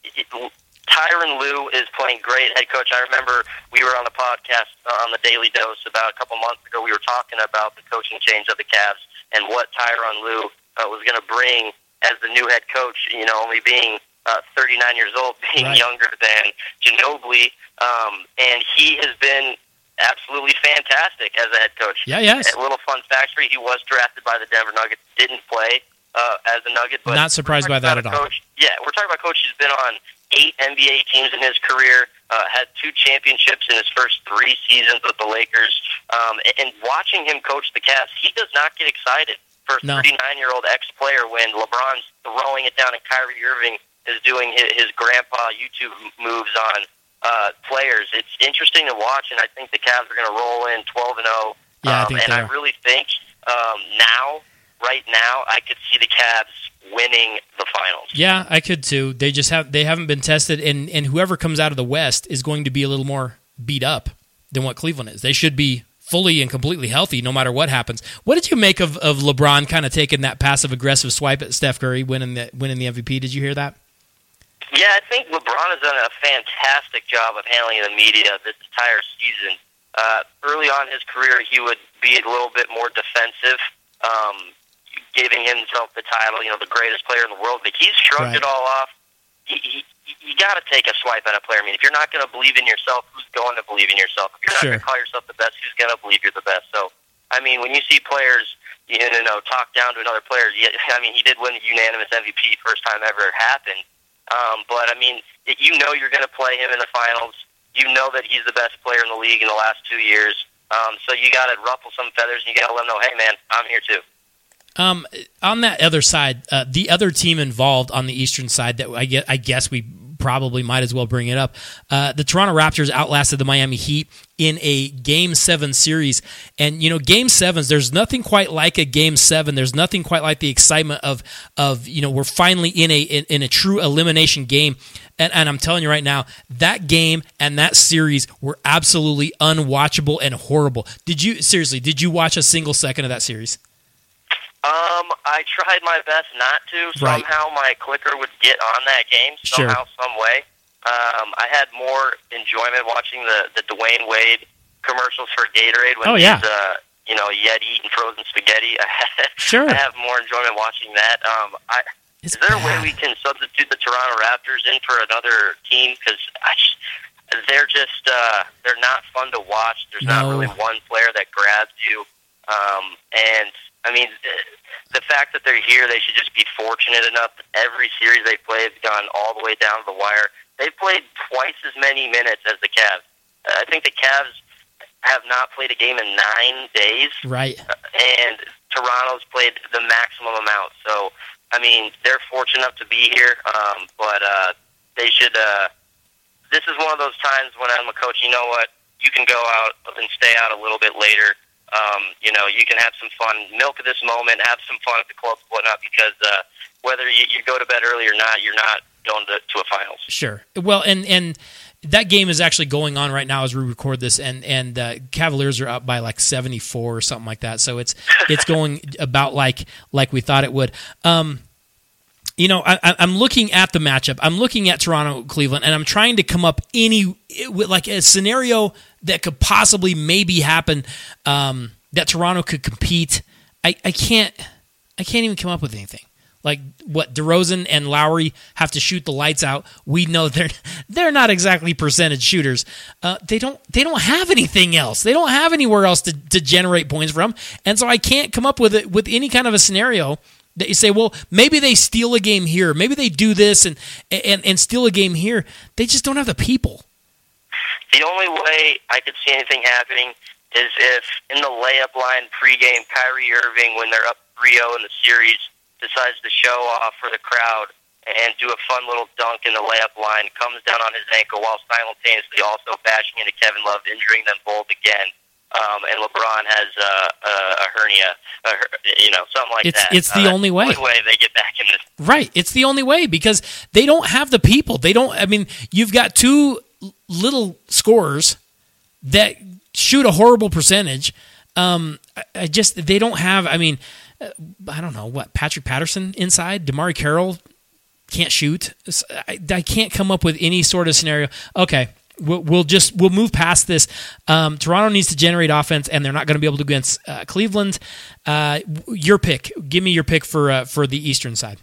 Tyronn Lue is playing great head coach. I remember we were on the podcast on the Daily Dose about a couple months ago. We were talking about the coaching change of the Cavs and what Tyronn Lue was going to bring as the new head coach, only being 39 years old, being right. younger than Ginobili, and he has been absolutely fantastic as a head coach. Yeah, yes. A little fun fact for you, he was drafted by the Denver Nuggets, didn't play as a Nugget. But not surprised by that at all. Yeah, we're talking about a coach who's been on 8 NBA teams in his career, had 2 championships in his first 3 seasons with the Lakers, and watching him coach the Cavs, he does not get excited for a 39-year-old ex-player when LeBron's throwing it down and Kyrie Irving is doing his grandpa YouTube moves on players. It's interesting to watch, and I think the Cavs are going to roll in 12-0. Yeah, I think I really think right now, I could see the Cavs winning the finals. Yeah, I could too. They haven't been tested, and whoever comes out of the West is going to be a little more beat up than what Cleveland is. They should be fully and completely healthy no matter what happens. What did you make of LeBron kind of taking that passive-aggressive swipe at Steph Curry winning the MVP? Did you hear that? Yeah, I think LeBron has done a fantastic job of handling the media this entire season. Early on in his career, he would be a little bit more defensive, giving himself the title, the greatest player in the world. But he's shrugged it all off. You got to take a swipe at a player. I mean, if you're not going to believe in yourself, who's going to believe in yourself? If you're not going to call yourself the best, who's going to believe you're the best? So, I mean, when you see players, talk down to another player, I mean, he did win the unanimous MVP first time ever it happened. But, I mean, you're going to play him in the finals. You know that he's the best player in the league in the last 2 years. So you got to ruffle some feathers, and you got to let him know, hey, man, I'm here too. On that other side, the other team involved on the Eastern side that I guess we probably might as well bring it up. The Toronto Raptors outlasted the Miami Heat in a Game 7 series. And, Game 7s, there's nothing quite like a Game 7. There's nothing quite like the excitement of we're finally in a true elimination game. And I'm telling you right now, that game and that series were absolutely unwatchable and horrible. Did you watch a single second of that series? I tried my best not to. Somehow my clicker would get on that game, somehow, some way. I had more enjoyment watching the Dwayne Wade commercials for Gatorade when yeah. he's Yeti eating frozen spaghetti. Sure. I have more enjoyment watching that. Is there a way we can substitute the Toronto Raptors in for another team? Because they're just they're not fun to watch. There's not really one player that grabs you. And I mean, the fact that they're here, they should just be fortunate enough that every series they play has gone all the way down to the wire. They've played twice as many minutes as the Cavs. I think the Cavs have not played a game in 9 days. Right. And Toronto's played the maximum amount. So, I mean, they're fortunate enough to be here, but they should this is one of those times when I'm a coach, you know what, you can go out and stay out a little bit later. You can have some fun, milk this moment, have some fun at the club splitting up, because whether you go to bed early or not, you're not going to a finals. Sure. Well, and that game is actually going on right now as we record this, and Cavaliers are up by like 74 or something like that. So it's going about like we thought it would. I'm looking at the matchup. I'm looking at Toronto-Cleveland, and I'm trying to come up like a scenario that could possibly maybe happen, that Toronto could compete. I can't even come up with anything. Like what DeRozan and Lowry have to shoot the lights out. We know they're not exactly percentage shooters. They don't have anything else. They don't have anywhere else to generate points from, and so I can't come up with any kind of a scenario that you say, well, maybe they steal a game here, maybe they do this and steal a game here. They just don't have the people. The only way I could see anything happening is if in the layup line pregame, Kyrie Irving, when they're up 3-0 in the series, decides to show off for the crowd and do a fun little dunk in the layup line, comes down on his ankle while simultaneously also bashing into Kevin Love, injuring them both again. And LeBron has a hernia, something like that. It's the only way. The only way they get back in this. Right. It's the only way, because they don't have the people. You've got two little scorers that shoot a horrible percentage. They don't have, I don't know, Patrick Patterson inside? DeMar Carroll can't shoot. I can't come up with any sort of scenario. Okay, we'll move past this. Toronto needs to generate offense, and they're not going to be able to against Cleveland. Your pick. Give me your pick for the Eastern side.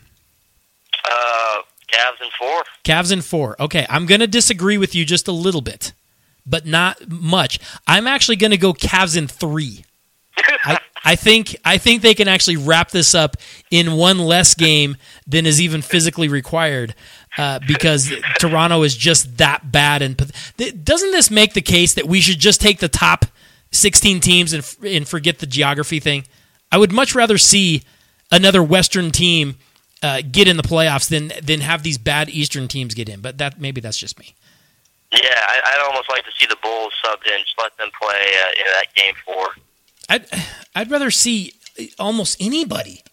Cavs in 4. Cavs in 4. Okay, I'm going to disagree with you just a little bit, but not much. I'm actually going to go Cavs in 3. I think they can actually wrap this up in one less game than is even physically required, because Toronto is just that bad. And doesn't this make the case that we should just take the top 16 teams and forget the geography thing? I would much rather see another Western team get in the playoffs than have these bad Eastern teams get in. But maybe that's just me. Yeah, I'd almost like to see the Bulls subbed in, just let them play in that game 4. I'd rather see almost anybody.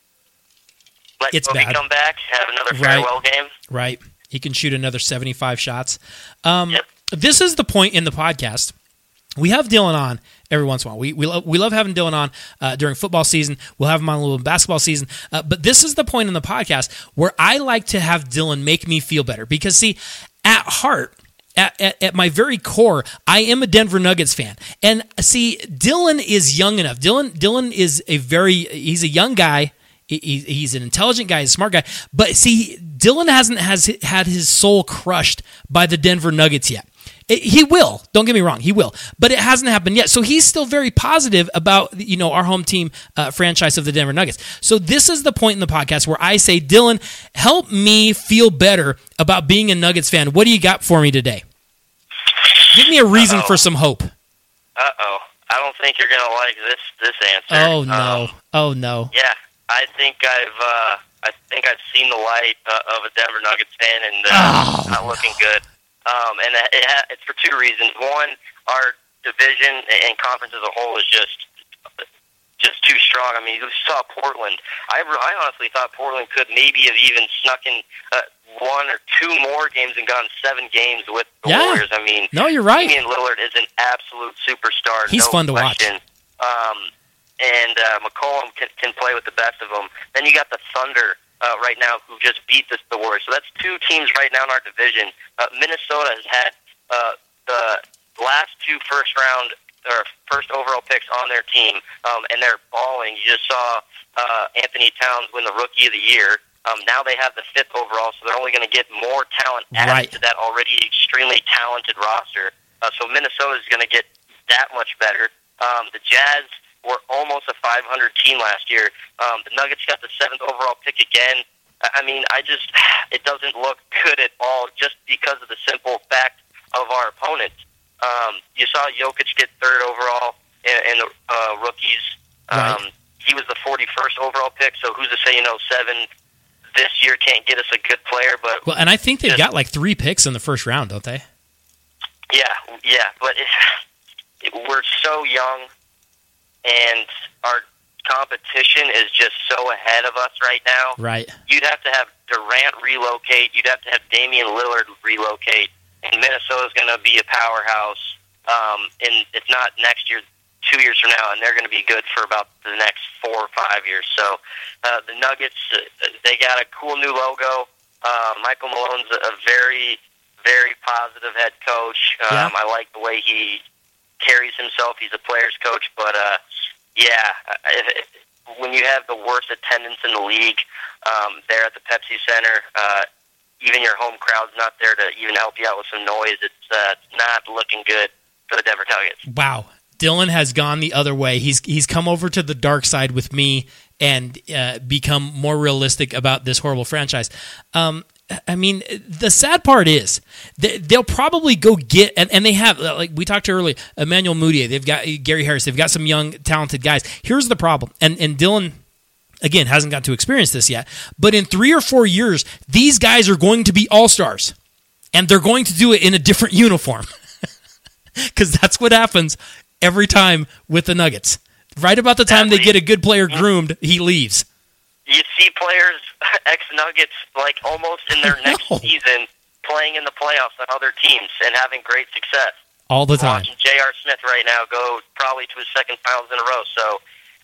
Let it's Kobe bad. Come back, have another farewell game. Right. He can shoot another 75 shots. Yep. This is the point in the podcast. We have Dylan on every once in a while. We love having Dylan on during football season. We'll have him on a little basketball season. But this is the point in the podcast where I like to have Dylan make me feel better. Because, see, at heart, at my very core, I am a Denver Nuggets fan. And see, Dylan is young enough. Dylan is he's a young guy. He's an intelligent guy, he's a smart guy. But see, Dylan hasn't had his soul crushed by the Denver Nuggets yet. He will. Don't get me wrong. He will. But it hasn't happened yet. So he's still very positive about, our home team franchise of the Denver Nuggets. So this is the point in the podcast where I say, Dylan, help me feel better about being a Nuggets fan. What do you got for me today? Give me a reason for some hope. Uh-oh. I don't think you're going to like this answer. Oh, no. Yeah. I think I've seen the light of a Denver Nuggets fan, and not looking good. And it's for 2 reasons. One, our division and conference as a whole is just too strong. I mean, you saw Portland. I honestly thought Portland could maybe have even snuck in 1 or 2 more games and gone 7 games with the Warriors. I mean, no, you're right. Damian Lillard is an absolute superstar. He's fun to watch. And McCollum can play with the best of them. Then you got the Thunder right now who just beat the Warriors. So that's 2 teams right now in our division. Minnesota has had the last 2 first overall picks on their team, and they're balling. You just saw Anthony Towns win the Rookie of the Year. Now they have the 5th overall, so they're only going to get more talent added to that already extremely talented roster. So Minnesota is going to get that much better. The Jazz were almost a 500 team last year. The Nuggets got the 7th overall pick again. I mean, it doesn't look good at all just because of the simple fact of our opponents. You saw Jokic get 3rd overall in the rookies. He was the 41st overall pick, so who's to say, 7 this year can't get us a good player? But and I think they've got like 3 picks in the first round, don't they? Yeah, but we're so young, and our competition is just so ahead of us right now. Right. You'd have to have Durant relocate. You'd have to have Damian Lillard relocate. And Minnesota's going to be a powerhouse. And it's not next year, 2 years from now, and they're going to be good for about the next 4 or 5 years. So the Nuggets, they got a cool new logo. Michael Malone's a very, very positive head coach. I like the way he carries himself. He's a player's coach. But, when you have the worst attendance in the league there at the Pepsi Center, even your home crowd's not there to even help you out with some noise. It's not looking good for the Denver Nuggets. Wow. Dylan has gone the other way. He's come over to the dark side with me and become more realistic about this horrible franchise. I mean, the sad part is they'll probably go get, and they have, like we talked to earlier, Emmanuel Mudiay, they've got Gary Harris, they've got some young, talented guys. Here's the problem, and Dylan, again, hasn't got to experience this yet, but in 3 or 4 years, these guys are going to be all-stars, and they're going to do it in a different uniform, because that's what happens every time with the Nuggets. Right about the time they get a good player groomed, he leaves. You see players, ex-Nuggets, like almost in their next season, playing in the playoffs on other teams and having great success. All the time. Watching J.R. Smith right now go probably to his 2nd finals in a row. So,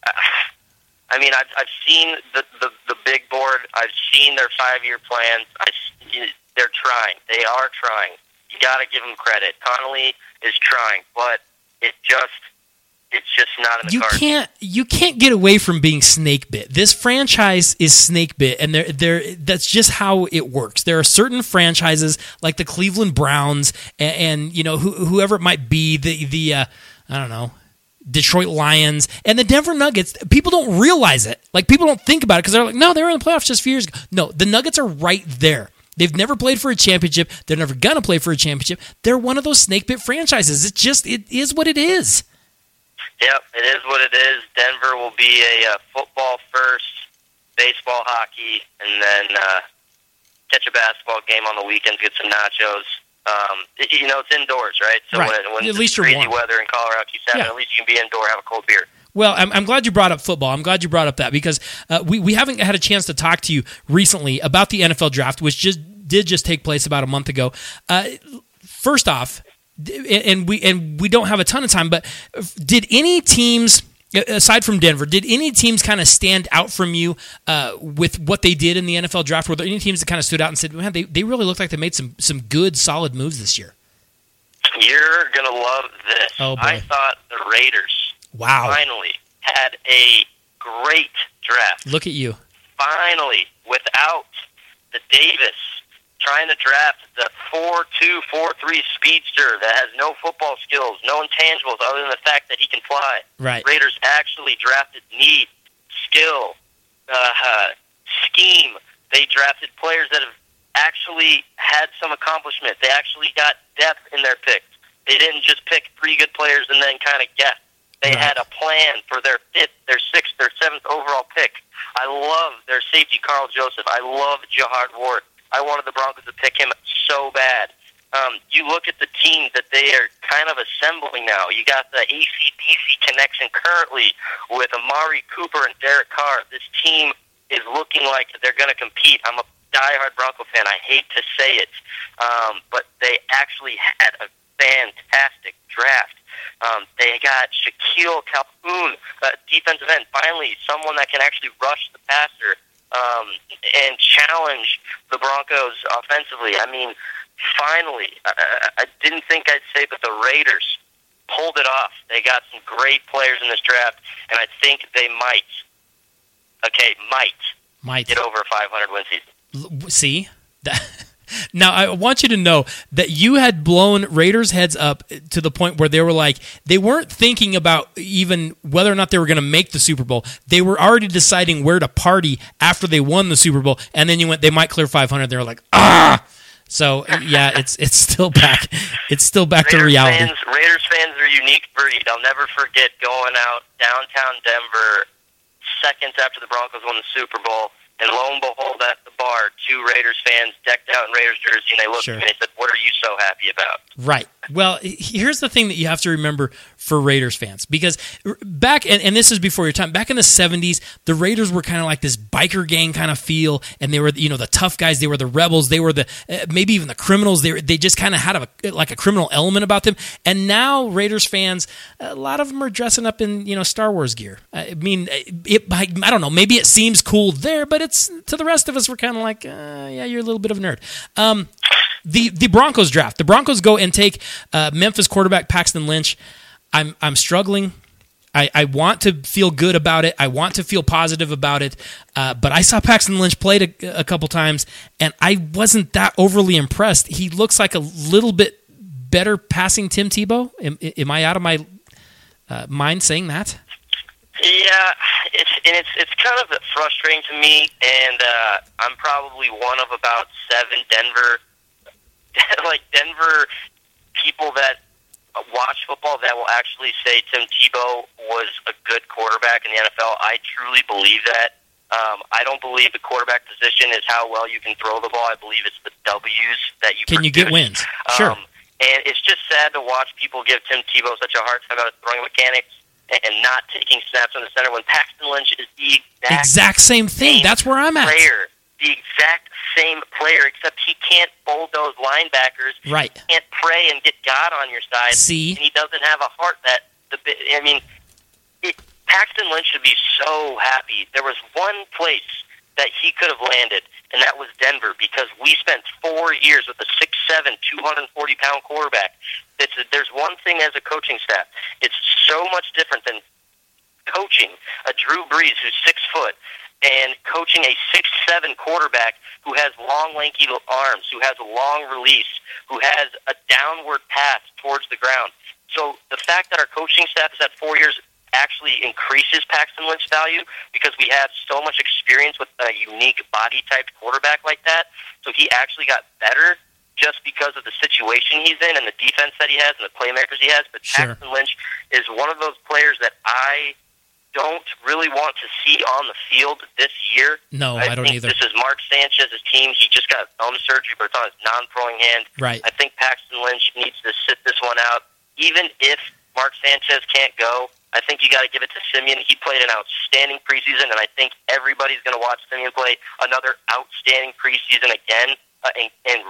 I mean, I've seen the big board. I've seen their 5-year plans. They're trying. They are trying. You got to give them credit. Connolly is trying, but it's just not in the cards. You can't get away from being snake bit. This franchise is snake bit, and that's just how it works. There are certain franchises like the Cleveland Browns and whoever it might be, the I don't know, Detroit Lions and the Denver Nuggets. People don't realize it. Like, people don't think about it because they're like, no, they were in the playoffs just a few years ago. No, the Nuggets are right there. They've never played for a championship. They're never gonna play for a championship. They're one of those snake bit franchises. It is what it is. Yep, it is what it is. Denver will be a football first, baseball, hockey, and then catch a basketball game on the weekends, get some nachos. It's indoors, right? So right. when at least crazy warm. weather in Colorado keeps happening, at least you can be indoor, have a cold beer. Well, I'm glad you brought up football. I'm glad you brought up that because we haven't had a chance to talk to you recently about the NFL draft, which did just take place about a month ago. First off, and we don't have a ton of time, but did any teams, aside from Denver, did any teams kind of stand out from you with what they did in the NFL draft? Were there any teams that kind of stood out and said, man, they really looked like they made some good, solid moves this year? You're going to love this. Oh, boy. I thought the Raiders finally had a great draft. Look at you. Finally, without the Davis trying to draft the 4.2, 4.3 speedster that has no football skills, no intangibles other than the fact that he can fly. Right. Raiders actually drafted need, skill, scheme. They drafted players that have actually had some accomplishment. They actually got depth in their picks. They didn't just pick 3 good players and then kind of guess. They had a plan for their 5th, their 6th, their 7th overall pick. I love their safety, Carl Joseph. I love Jahad Ward. I wanted the Broncos to pick him so bad. You look at the team that they are kind of assembling now. You got the AC/DC connection currently with Amari Cooper and Derek Carr. This team is looking like they're going to compete. I'm a diehard Bronco fan. I hate to say it, but they actually had a fantastic draft. They got Shaquille Calhoun, defensive end, finally someone that can actually rush the passer. and challenge the Broncos offensively. I mean, finally, I didn't think I'd say, but the Raiders pulled it off. They got some great players in this draft, and I think they might get over a 500-win season. See? Now, I want you to know that you had blown Raiders' heads up to the point where they were like, they weren't thinking about even whether or not they were going to make the Super Bowl. They were already deciding where to party after they won the Super Bowl, and then you went, they might clear 500. They were like, ah! So, yeah, it's still back. It's still back to reality. Raiders fans are a unique breed. I'll never forget going out downtown Denver seconds after the Broncos won the Super Bowl, and lo and behold, at the bar, 2 Raiders fans decked out in Raiders jersey, and they looked at me and they said, "What are you so happy about?" Right. Well, here's the thing that you have to remember for Raiders fans, because back, and this is before your time, back in the 70s, the Raiders were kind of like this biker gang kind of feel, and they were, the tough guys, they were the rebels, they were the, maybe even the criminals, they just kind of had a criminal element about them, and now Raiders fans, a lot of them are dressing up in, Star Wars gear. I mean, I don't know, maybe it seems cool there, but it's, to the rest of us, we're kind of like, yeah, you're a little bit of a nerd. The Broncos draft. The Broncos go and take Memphis quarterback Paxton Lynch. I'm struggling. I want to feel good about it. I want to feel positive about it. But I saw Paxton Lynch play a couple times, and I wasn't that overly impressed. He looks like a little bit better passing Tim Tebow. Am I out of my mind saying that? Yeah, it's kind of frustrating to me, and I'm probably one of about 7 Denver people that watch football that will actually say Tim Tebow was a good quarterback in the NFL. I truly believe that. I don't believe the quarterback position is how well you can throw the ball. I believe it's the W's that you Can you get wins? Sure. And it's just sad to watch people give Tim Tebow such a hard time about his throwing mechanics and not taking snaps on the center when Paxton Lynch is the exact same thing. That's where I'm at. The exact same player, except he can't bulldoze linebackers. Right. He can't pray and get God on your side. See? And he doesn't have a heart Paxton Lynch should be so happy. There was one place that he could have landed, and that was Denver, because we spent 4 years with a 6'7", 240-pound quarterback. There's one thing as a coaching staff. It's so much different than coaching a Drew Brees who's 6 foot and coaching a 6'7" quarterback who has long, lanky arms, who has a long release, who has a downward path towards the ground. So the fact that our coaching staff has had 4 years actually increases Paxton Lynch's value because we have so much experience with a unique body-type quarterback like that. So he actually got better just because of the situation he's in and the defense that he has and the playmakers he has. But sure. Paxton Lynch is one of those players that I don't really want to see on the field this year. No, I don't either. This is Mark Sanchez's team. He just got thumb surgery, but it's on his non-throwing hand. Right. I think Paxton Lynch needs to sit this one out. Even if Mark Sanchez can't go, I think you got to give it to Simeon. He played an outstanding preseason, and I think everybody's going to watch Simeon play another outstanding preseason again and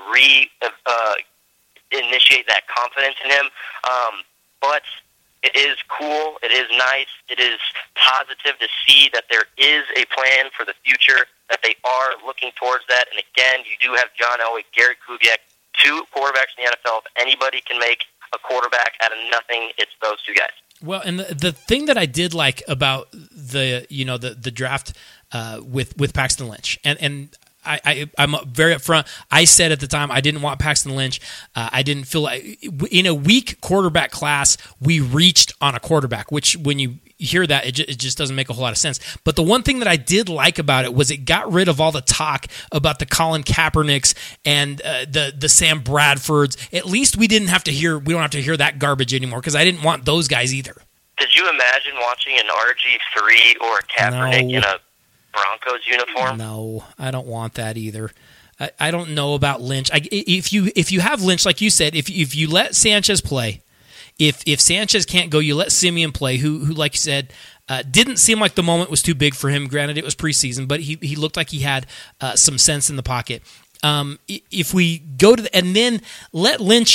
initiate that confidence in him. But it is cool. It is nice. It is positive to see that there is a plan for the future, that they are looking towards that. And again, you do have John Elway, Gary Kubiak, 2 quarterbacks in the NFL. If anybody can make a quarterback out of nothing, it's those 2 guys. Well, and the thing that I did like about the draft with Paxton Lynch, and I'm very upfront. I said at the time I didn't want Paxton Lynch. I didn't feel like in a weak quarterback class we reached on a quarterback, which when you hear that it just doesn't make a whole lot of sense. But the one thing that I did like about it was it got rid of all the talk about the Colin Kaepernicks and the Sam Bradfords. At least we don't have to hear that garbage anymore because I didn't want those guys either. Did you imagine watching an RG3 or a Kaepernick in a Broncos uniform? No, I don't want that either. I don't know about Lynch. If you have Lynch, like you said, if you let Sanchez play, if Sanchez can't go, you let Simeon play, who like you said, didn't seem like the moment was too big for him. Granted, it was preseason, but he looked like he had some sense in the pocket. If we go to and then let Lynch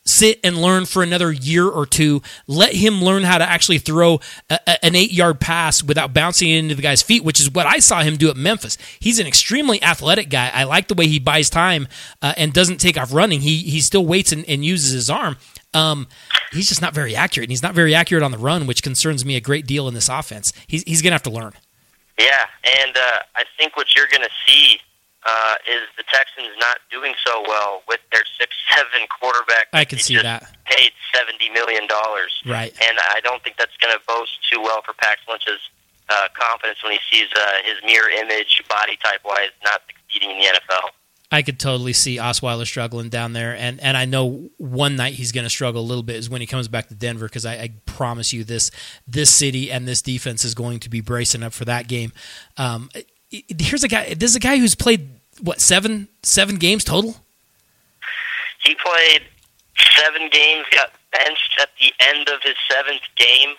sit and learn for another year or two. Let him learn how to actually throw an 8-yard pass without bouncing into the guy's feet, which is what I saw him do at Memphis. He's an extremely athletic guy. I like the way he buys time and doesn't take off running. He still waits and uses his arm. He's just not very accurate, and he's not very accurate on the run, which concerns me a great deal in this offense. He's going to have to learn. Yeah, and I think what you're going to see is the Texans not doing so well with their 6'7" quarterback. I can see that. Paid $70 million. Right. And I don't think that's going to boast too well for Pax Lynch's confidence when he sees his mirror image, body type-wise, not succeeding in the NFL. I could totally see Osweiler struggling down there, and I know one night he's going to struggle a little bit is when he comes back to Denver, because I promise you this city and this defense is going to be bracing up for that game. Here's a guy. This is a guy who's played what seven games total. He played 7 games, got benched at the end of his 7th game.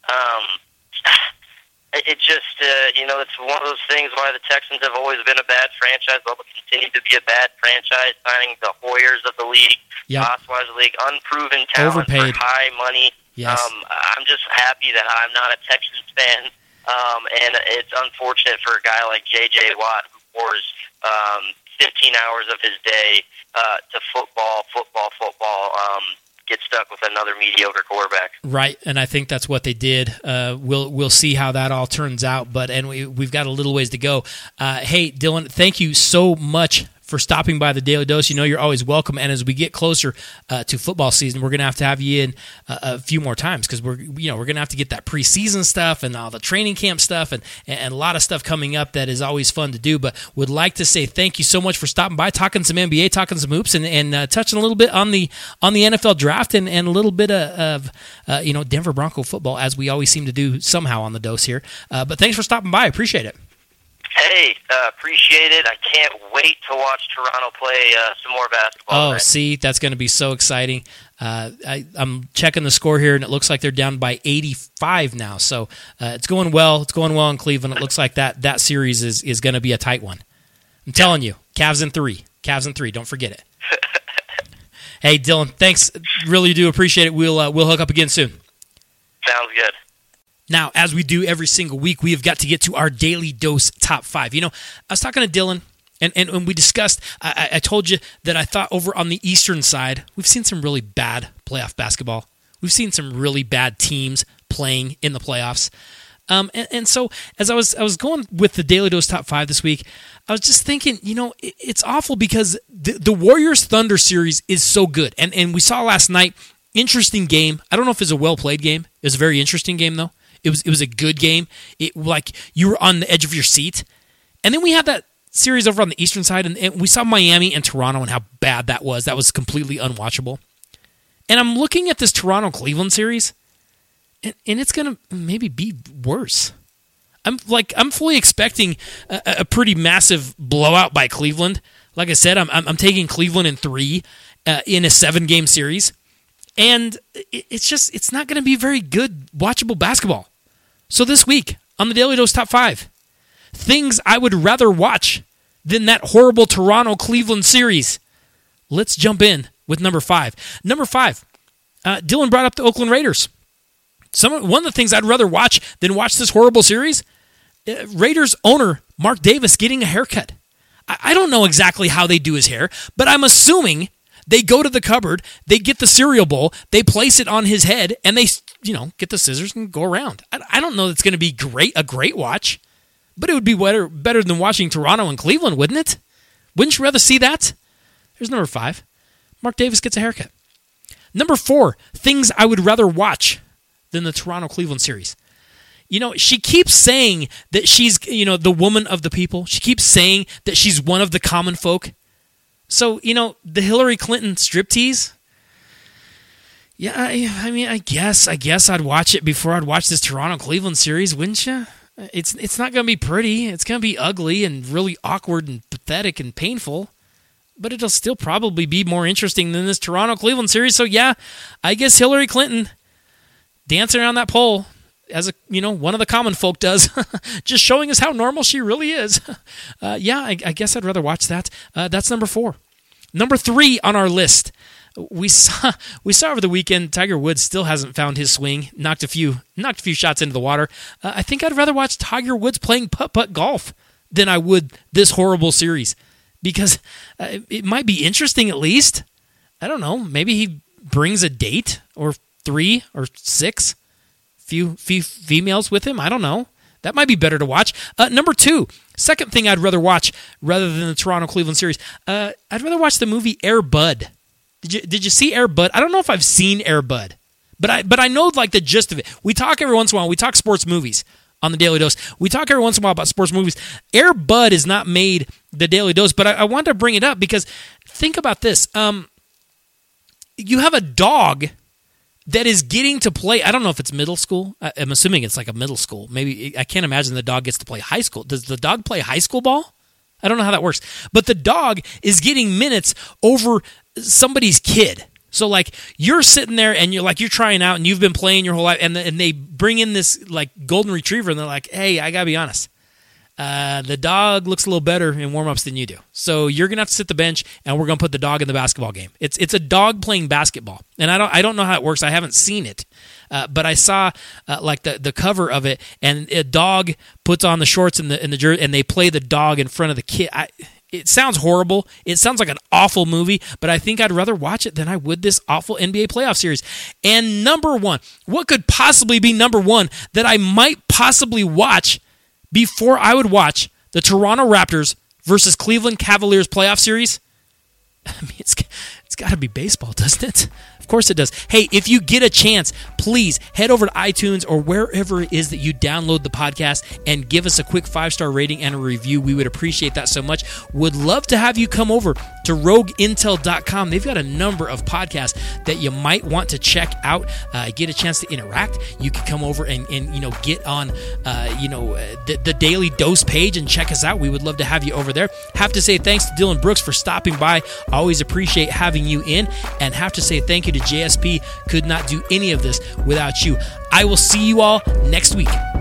It just it's one of those things why the Texans have always been a bad franchise. They'll continue to be a bad franchise, signing the Hoyers of the league, Osweiler League, unproven talent Overpaid. for high money. Yes. I'm just happy that I'm not a Texans fan. And it's unfortunate for a guy like J.J. Watt, who pours 15 hours of his day to football, get stuck with another mediocre quarterback. Right, and I think that's what they did. We'll see how that all turns out, and we've got a little ways to go. Hey, Dylan, thank you so much for stopping by the Daily Dose. You know you're always welcome, and as we get closer to football season, we're going to have you in a few more times, because we're going to have to get that preseason stuff and all the training camp stuff and a lot of stuff coming up that is always fun to do. But would like to say thank you so much for stopping by, talking some NBA, talking some hoops, and touching a little bit on the NFL draft and a little bit of Denver Bronco football, as we always seem to do somehow on the Dose here. But thanks for stopping by. I appreciate it. Hey, appreciate it. I can't wait to watch Toronto play some more basketball. Oh, see, that's going to be so exciting. I'm checking the score here, and it looks like they're down by 85 now. So it's going well. It's going well in Cleveland. It looks like that series is going to be a tight one. I'm telling you, Cavs in 3. Cavs in 3. Don't forget it. Hey, Dylan, thanks. Really do appreciate it. We'll hook up again soon. Sounds good. Now, as we do every single week, we have got to get to our Daily Dose Top 5. I was talking to Dylan, and when we discussed, I told you that I thought over on the Eastern side, we've seen some really bad playoff basketball. We've seen some really bad teams playing in the playoffs. And so, as I was going with the Daily Dose Top 5 this week, I was just thinking, it's awful because the Warriors-Thunder series is so good. And we saw last night, interesting game. I don't know if it's a well-played game. It was a very interesting game, though. It was a good game. Like you were on the edge of your seat. And then we had that series over on the Eastern side, and we saw Miami and Toronto and how bad that was. That was completely unwatchable. And I'm looking at this Toronto-Cleveland series, and it's going to maybe be worse. I'm fully expecting a pretty massive blowout by Cleveland. Like I said, I'm taking Cleveland in 3 in a 7-game series. And it's not going to be very good, watchable basketball. So this week, on the Daily Dose Top 5, things I would rather watch than that horrible Toronto-Cleveland series. Let's jump in with number 5. Number 5, Dylan brought up the Oakland Raiders. One of the things I'd rather watch than watch this horrible series, Raiders owner Mark Davis getting a haircut. I don't know exactly how they do his hair, but I'm assuming they go to the cupboard, they get the cereal bowl, they place it on his head, and they, get the scissors and go around. I don't know it's going to be a great watch, but it would be better than watching Toronto and Cleveland, wouldn't it? Wouldn't you rather see that? Here's number 5. Mark Davis gets a haircut. Number 4, things I would rather watch than the Toronto-Cleveland series. She keeps saying that she's, the woman of the people. She keeps saying that she's one of the common folk. So, the Hillary Clinton striptease, yeah, I guess I'd watch it before I'd watch this Toronto-Cleveland series, wouldn't you? It's not going to be pretty. It's going to be ugly and really awkward and pathetic and painful, but it'll still probably be more interesting than this Toronto-Cleveland series. So, yeah, I guess Hillary Clinton dancing around that pole as one of the common folk does, just showing us how normal she really is. I guess I'd rather watch that. That's number 4. Number 3 on our list. we saw over the weekend Tiger Woods still hasn't found his swing. Knocked a few shots into the water. I think I'd rather watch Tiger Woods playing putt-putt golf than I would this horrible series, because it might be interesting at least. I don't know. Maybe he brings a date or 3 or 6, few females with him. I don't know. That might be better to watch. Number 2, second thing I'd rather watch rather than the Toronto-Cleveland series. I'd rather watch the movie Air Bud. Did you see Air Bud? I don't know if I've seen Air Bud, but I know like the gist of it. We talk every once in a while. We talk sports movies on the Daily Dose. We talk every once in a while about sports movies. Air Bud is not made the Daily Dose, but I wanted to bring it up because think about this. You have a dog that is getting to play, I don't know if it's middle school. I'm assuming it's like a middle school. Maybe, I can't imagine the dog gets to play high school. Does the dog play high school ball? I don't know how that works. But the dog is getting minutes over somebody's kid. So like you're sitting there and you're trying out and you've been playing your whole life, and they bring in this like golden retriever and they're like, hey, I gotta be honest. The dog looks a little better in warm-ups than you do. So you're going to have to sit the bench, and we're going to put the dog in the basketball game. It's a dog playing basketball. And I don't know how it works. I haven't seen it. But I saw like the cover of it, and a dog puts on the shorts and the jersey, and they play the dog in front of the kid. It sounds horrible. It sounds like an awful movie, but I think I'd rather watch it than I would this awful NBA playoff series. And number 1, what could possibly be number 1 that I might possibly watch before I would watch the Toronto Raptors versus Cleveland Cavaliers playoff series? I mean, it's got to be baseball, doesn't it? Of course it does. Hey, if you get a chance, please head over to iTunes or wherever it is that you download the podcast and give us a quick 5-star rating and a review. We would appreciate that so much. Would love to have you come over to RogueIntel.com. They've got a number of podcasts that you might want to check out. Get a chance to interact. You can come over and get on the Daily Dose page and check us out. We would love to have you over there. Have to say thanks to Dylan Brooks for stopping by. Always appreciate having you in, and have to say thank you to JSP. Could not do any of this without you. I will see you all next week.